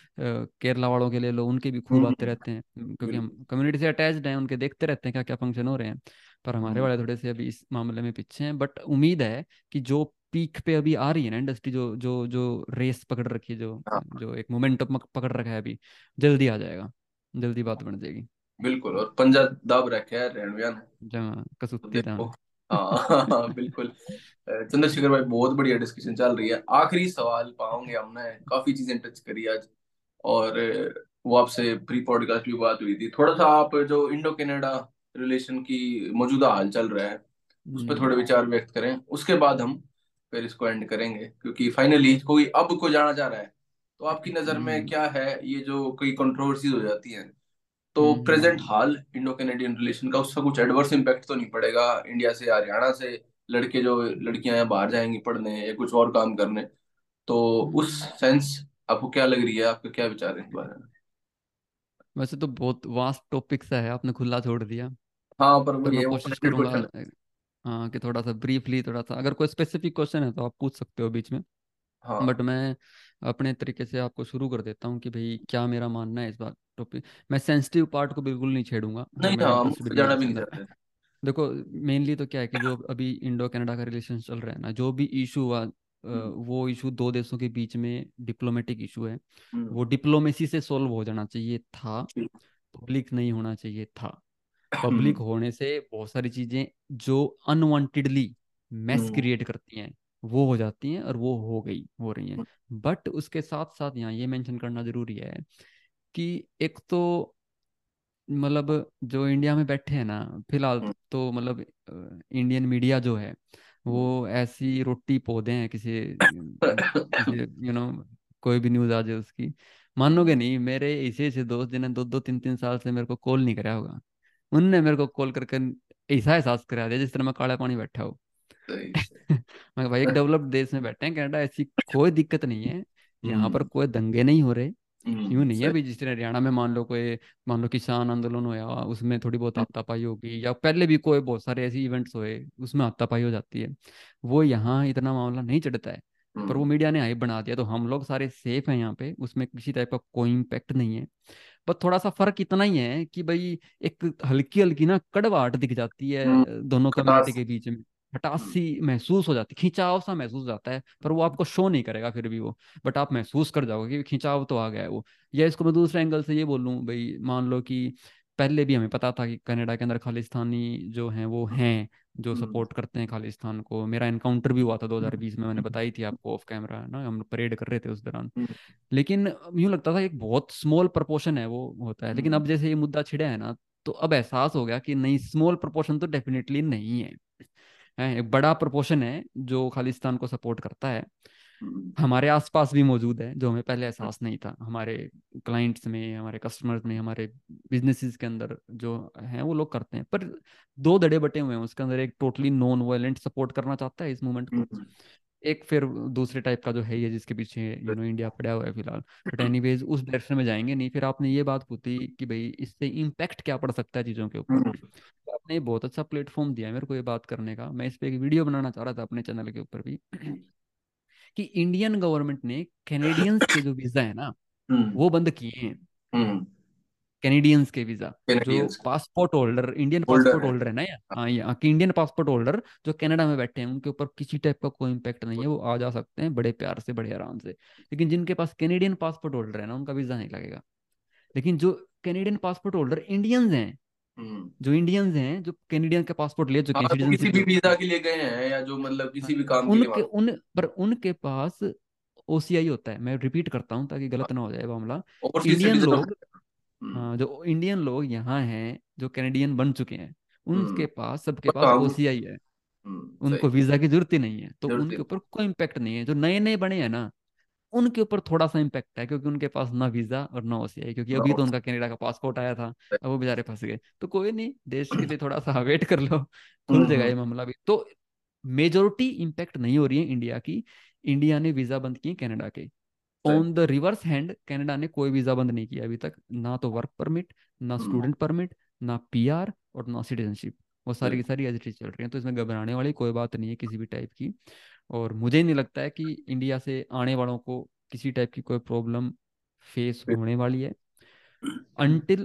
Speaker 2: केरला वालों के ले लो, उनके भी खूब आते
Speaker 1: हम्म,
Speaker 2: रहते हैं, क्योंकि हम
Speaker 1: बिल्कुल।
Speaker 2: कम्युनिटी से अटैच्ड हैं, उनके देखते रहते हैं क्या क्या फंक्शन हो रहे हैं। पर हमारे
Speaker 1: हम्म,
Speaker 2: वाले थोड़े से अभी इस मामले में पीछे हैं, बट उम्मीद है कि जो पीक पे अभी आ रही है ना इंडस्ट्री, जो जो जो रेस पकड़ रखी है, जो
Speaker 1: हाँ
Speaker 2: जो एक मोमेंटम पकड़ रखा है अभी, जल्दी आ जाएगा, जल्दी बात बन जाएगी।
Speaker 1: बिल्कुल। और पंजा दब रखे है रेणविया ने,
Speaker 2: जमा
Speaker 1: तो
Speaker 2: कसुत्ती था।
Speaker 1: देखो। हाँ हाँ, बिल्कुल। चंद्रशेखर भाई, बहुत बढ़िया डिस्कशन चल रही है। आखिरी सवाल पाओगे, हमने काफी चीजें टच करी आज। और वो आपसे प्री पॉडकास्ट भी बात हुई थी, थोड़ा सा आप जो इंडो कनाडा रिलेशन की मौजूदा हाल चल रहा है उस पर
Speaker 2: हम्म
Speaker 1: थोड़े विचार व्यक्त करें, उसके बाद हम फिर इसको एंड करेंगे, क्योंकि फाइनली कोई अब को जाना चाह रहा है। तो आपकी नजर में
Speaker 2: हम्म
Speaker 1: क्या है, ये जो कई कंट्रोवर्सीज हो जाती हैं, तो प्रेजेंट
Speaker 2: हम्म
Speaker 1: हाल इंडो कैनेडियन रिलेशन का, उसका कुछ एडवर्स इम्पैक्ट तो नहीं पड़ेगा इंडिया से, हरियाणा से लड़के जो लड़कियां हैं बाहर जाएंगी पढ़ने या कुछ और काम करने, तो उस
Speaker 2: हम्म।
Speaker 1: सेंस आपको क्या लग रही है, आपका क्या विचार है इस बारे में?
Speaker 2: वैसे तो बहुत वास्ट टॉपिक सा है, आपने खुला छोड़ दिया।
Speaker 1: हाँ पर
Speaker 2: पर
Speaker 1: वही
Speaker 2: मैं
Speaker 1: है,
Speaker 2: कोशिश
Speaker 1: ओपन
Speaker 2: करूंगा,
Speaker 1: क्वेश्चन
Speaker 2: हाँ, कि थोड़ा सा ब्रीफली, थोड़ा सा अगर कोई स्पेसिफिक क्वेश्चन है तो आप पूछ सकते हो बीच में।
Speaker 1: है।
Speaker 2: बट
Speaker 1: हाँ,
Speaker 2: मैं अपने तरीके से आपको शुरू कर देता हूँ कि भाई क्या मेरा मानना है इस बात टॉपिक। मैं सेंसिटिव पार्ट को बिल्कुल नहीं छेड़ूंगा, जो
Speaker 1: नहीं,
Speaker 2: मेरा
Speaker 1: हाँ
Speaker 2: इंटरेस्ट भी
Speaker 1: मुझे
Speaker 2: नहीं है
Speaker 1: जाना भी
Speaker 2: जिसके
Speaker 1: नहीं
Speaker 2: अंदर।
Speaker 1: चाहते।
Speaker 2: देखो, मेनली तो क्या है कि जो अभी इंडो कनाडा का रिलेशन चल रहा है ना, जो भी इशू हुआ,
Speaker 1: हम्म,
Speaker 2: वो इशू दो देशों के बीच में डिप्लोमेटिक इशू है।
Speaker 1: हम्म,
Speaker 2: वो डिप्लोमेसी से सॉल्व हो जाना चाहिए था,
Speaker 1: ठीक।
Speaker 2: पब्लिक नहीं होना चाहिए था। पब्लिक
Speaker 1: हम्म,
Speaker 2: होने से बहुत सारी चीजें जो अनवांटेडली मैस
Speaker 1: हम्म,
Speaker 2: क्रिएट करती हैं वो हो जाती हैं, और वो हो रही हैं। बट उसके साथ साथ यहाँ ये मेंशन करना जरूरी है कि एक तो मतलब जो इंडिया में बैठे हैं ना फिलहाल,
Speaker 1: हम्म,
Speaker 2: तो मतलब इंडियन मीडिया जो है
Speaker 1: हम्म,
Speaker 2: वो ऐसी रोटी पौधे हैं, किसी किसी कोई भी न्यूज़ आ जाए उसकी, मानोगे नहीं, मेरे ऐसे ऐसे दोस्त जिन्हें दो दो तीन तीन साल से मेरे को कॉल नहीं करा होगा, उनने मेरे को कॉल करके ऐसा एहसास करा दिया जिस तरह मैं काला पानी बैठा हूँ।
Speaker 1: सही सही।
Speaker 2: मैं भाई, एक डेवलप्ड देश में बैठे हैं कनाडा, ऐसी कोई दिक्कत नहीं है, यहाँ पर
Speaker 1: हम्म,
Speaker 2: कोई दंगे नहीं हो रहे। यूं नहीं है
Speaker 1: सही।
Speaker 2: भाई, जिस तरह हरियाणा में मान लो कोई, मान लो किसान आंदोलन होया, उसमें थोड़ी बहुत
Speaker 1: हम्म,
Speaker 2: हाथापाई होगी, या पहले भी कोई बहुत सारे ऐसे इवेंट्स हुए उसमें हाथापाई हो जाती है, वो यहाँ इतना मामला नहीं चढ़ता है। पर वो
Speaker 1: हम्म,
Speaker 2: मीडिया ने हाइप बना दिया, तो हम लोग सारे सेफ हैं यहाँ पे, उसमें किसी टाइप का कोई इम्पैक्ट नहीं है। पर थोड़ा सा फर्क इतना ही है कि भाई एक हल्की हल्की ना कड़वाहट दिख जाती
Speaker 1: हम्म,
Speaker 2: है दोनों कम्युनिटी
Speaker 1: खटास।
Speaker 2: के बीच में, खटास
Speaker 1: हम्म,
Speaker 2: सी महसूस हो जाती, खिंचाव सा महसूस हो जाता है, पर वो आपको शो नहीं करेगा फिर भी वो, बट आप महसूस कर जाओगे कि खिंचाव तो आ गया है वो। या इसको मैं दूसरे एंगल से ये बोलूँ भाई, मान लो कि पहले भी हमें पता था कि कनाडा के अंदर खालिस्तानी जो हैं वो हैं, जो
Speaker 1: हम्म,
Speaker 2: सपोर्ट करते हैं खालिस्तान को। मेरा एनकाउंटर भी हुआ था 2020 में, मैंने बताई थी आपको ऑफ कैमरा ना, हम परेड कर रहे थे उस दौरान।
Speaker 1: हम्म,
Speaker 2: लेकिन यूं लगता था एक बहुत स्मॉल प्रपोर्शन है वो होता है, लेकिन
Speaker 1: हम्म,
Speaker 2: अब जैसे ये मुद्दा छिड़ा है ना, तो अब एहसास हो गया कि नहीं, स्मॉल प्रपोर्शन तो डेफिनेटली नहीं है, एक बड़ा प्रपोर्शन है जो खालिस्तान को सपोर्ट करता है।
Speaker 1: हम्म,
Speaker 2: हमारे आसपास भी मौजूद है, जो हमें पहले एहसास नहीं था, हमारे क्लाइंट्स में, हमारे कस्टमर्स में, हमारे बिजनेसेस के अंदर जो हैं वो लोग करते हैं। पर दो धड़े बटे हुए हैं उसके अंदर, एक टोटली नॉन वायलेंट सपोर्ट करना चाहता है इस मूवमेंट को,
Speaker 1: हम्म,
Speaker 2: एक फिर दूसरे टाइप का जो है ये जिसके पीछे इंडिया पड़ा हुआ है फिलहाल। बट एनीवेज उस डायरेक्शन में जाएंगे नहीं। फिर आपने ये बात पूछी कि भाई इससे इम्पैक्ट क्या पड़ सकता है चीज़ों के ऊपर,
Speaker 1: हम्म,
Speaker 2: तो आपने बहुत अच्छा प्लेटफॉर्म दिया है मेरे को ये बात करने का। मैं इस पे एक वीडियो बनाना चाह रहा था अपने चैनल के ऊपर भी कि इंडियन गवर्नमेंट ने कैनेडियंस के जो वीजा है ना
Speaker 1: हम्म,
Speaker 2: वो बंद किए हैं।
Speaker 1: हम्म,
Speaker 2: कैनेडियंस के वीजा, जो
Speaker 1: Canadians
Speaker 2: passport holder, Indian
Speaker 1: holder
Speaker 2: passport
Speaker 1: है।
Speaker 2: होल्डर है ना, हाँ यहाँ के इंडियन पासपोर्ट होल्डर जो कनाडा में बैठे हैं, उनके ऊपर किसी टाइप का कोई इम्पैक्ट नहीं है, वो आ जा सकते हैं बड़े प्यार से, बड़े आराम से। लेकिन जिनके पास कैनेडियन पासपोर्ट होल्डर है ना, उनका वीजा नहीं लगेगा। लेकिन जो कैनेडियन पासपोर्ट होल्डर इंडियंस हैं,
Speaker 1: हम्म,
Speaker 2: जो इंडियंस हैं जो कैनेडियन का पासपोर्ट ले चुके
Speaker 1: हाँ
Speaker 2: हैं,
Speaker 1: वो किसी
Speaker 2: सिटीजनशिप
Speaker 1: भी
Speaker 2: ले
Speaker 1: वीजा
Speaker 2: चुके
Speaker 1: के लिए गए हैं या जो मतलब
Speaker 2: हैं,
Speaker 1: किसी भी काम के लिए
Speaker 2: उनके
Speaker 1: वहां।
Speaker 2: उन पर उनके पास ओसीआई होता है। मैं रिपीट करता हूँ ताकि गलत ना हो जाए मामला।
Speaker 1: Overseas
Speaker 2: Indian
Speaker 1: citizen of.
Speaker 2: लोग,
Speaker 1: हम्म,
Speaker 2: हाँ, जो इंडियन लोग यहाँ हैं जो कैनेडियन बन चुके हैं,
Speaker 1: हम्म,
Speaker 2: उनके पास, सबके
Speaker 1: वो तो
Speaker 2: पास
Speaker 1: हम।
Speaker 2: ओसीआई है।
Speaker 1: सही।
Speaker 2: उनको वीजा की जरूरत ही नहीं है, तो
Speaker 1: जरूरत ही
Speaker 2: उनके ऊपर
Speaker 1: नहीं।
Speaker 2: कोई इम्पैक्ट नहीं है। जो नए नए बने हैं ना, उनके ऊपर थोड़ा सा इम्पैक्ट है, क्योंकि उनके पास ना वीजा और ना ओसीआई, क्योंकि अभी तो
Speaker 1: बहुत
Speaker 2: उनका कनाडा का पासपोर्ट आया था।
Speaker 1: सही।
Speaker 2: अब वो बेचारे फंस गए। तो कोई नहीं, देश के लिए थोड़ा सा वेट कर लो, खुल
Speaker 1: हम्म,
Speaker 2: जाएगा ये मामला भी। तो मेजोरिटी इम्पैक्ट नहीं हो रही है इंडिया की। इंडिया ने वीजा बंद किए कनाडा के।
Speaker 1: सही।
Speaker 2: On the reverse hand Canada ने कोई वीजा बंद नहीं किया अभी तक, ना तो वर्क परमिट, ना
Speaker 1: हम्म,
Speaker 2: स्टूडेंट परमिट, ना पीआर, और ना सिटीजनशिप। वो सारी की
Speaker 1: बिल्कुल।
Speaker 2: सारी एज इट इज चल रही हैं। तो इसमें घबराने वाली कोई बात नहीं है किसी भी टाइप की। और मुझे नहीं लगता है कि इंडिया से आने वालों को किसी टाइप की कोई प्रॉब्लम फेस होने वाली है, अनटिल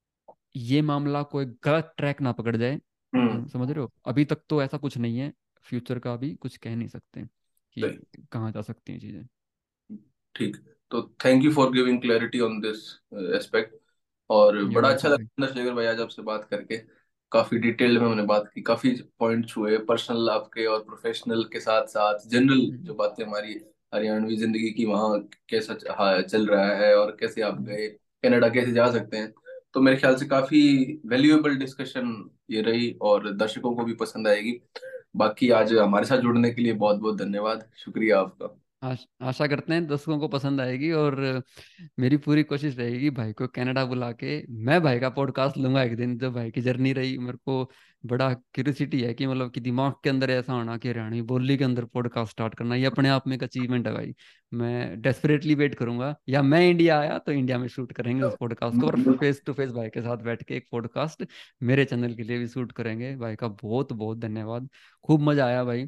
Speaker 2: ये मामला कोई गलत ट्रैक ना पकड़ जाए।
Speaker 1: हम्म,
Speaker 2: समझ रहे हो, अभी तक तो ऐसा कुछ नहीं है। फ्यूचर का भी कुछ कह नहीं सकते कि
Speaker 1: सही।
Speaker 2: कहाँ जा सकती हैं चीज़ें।
Speaker 1: ठीक। तो thank you for giving clarity on this aspect. और
Speaker 2: ये
Speaker 1: बड़ा अच्छा
Speaker 2: वेलकम भाई।
Speaker 1: लगा चंद्रशेखर भाई आज आपसे बात करके। काफी डिटेल में हमने बात की, काफी पॉइंट छुए पर्सनल आपके और प्रोफेशनल के साथ साथ जनरल जो
Speaker 2: हम्म,
Speaker 1: बातें हमारी हरियाणवी जिंदगी की वहाँ कैसा हाँ, चल रहा है और कैसे आप
Speaker 2: हम्म।
Speaker 1: गए कनाडा, कैसे जा सकते हैं। तो मेरे ख्याल से काफी वैल्यूएबल डिस्कशन ये रही और दर्शकों को भी पसंद आएगी। बाकी आज हमारे साथ जुड़ने के लिए बहुत बहुत धन्यवाद, शुक्रिया आपका।
Speaker 2: आशा करते हैं दर्शकों को पसंद आएगी। और मेरी पूरी कोशिश रहेगी भाई को कनाडा बुला के मैं भाई का पॉडकास्ट लूंगा एक दिन। जो भाई की जर्नी रही, मेरे को बड़ा क्यूरियोसिटी है कि मतलब कि दिमाग के अंदर ऐसा होना कि हरियाणवी बोली के अंदर पॉडकास्ट स्टार्ट करना, ये अपने आप में एक अचीवमेंट है भाई। मैं डेस्परेटली वेट करूंगा, या मैं इंडिया आया तो इंडिया में शूट करेंगे उस पॉडकास्ट को, और फेस टू फेस भाई के साथ बैठ के एक पॉडकास्ट मेरे चैनल के लिए भी शूट करेंगे। भाई का बहुत बहुत धन्यवाद, खूब मजा आया भाई,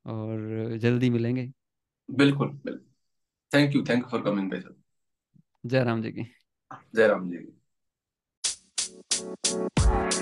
Speaker 2: और जल्दी मिलेंगे।
Speaker 1: बिल्कुल बिल्कुल। थैंक यू फॉर कमिंग भाई साहब।
Speaker 2: जय राम जी की।
Speaker 1: जय राम जी।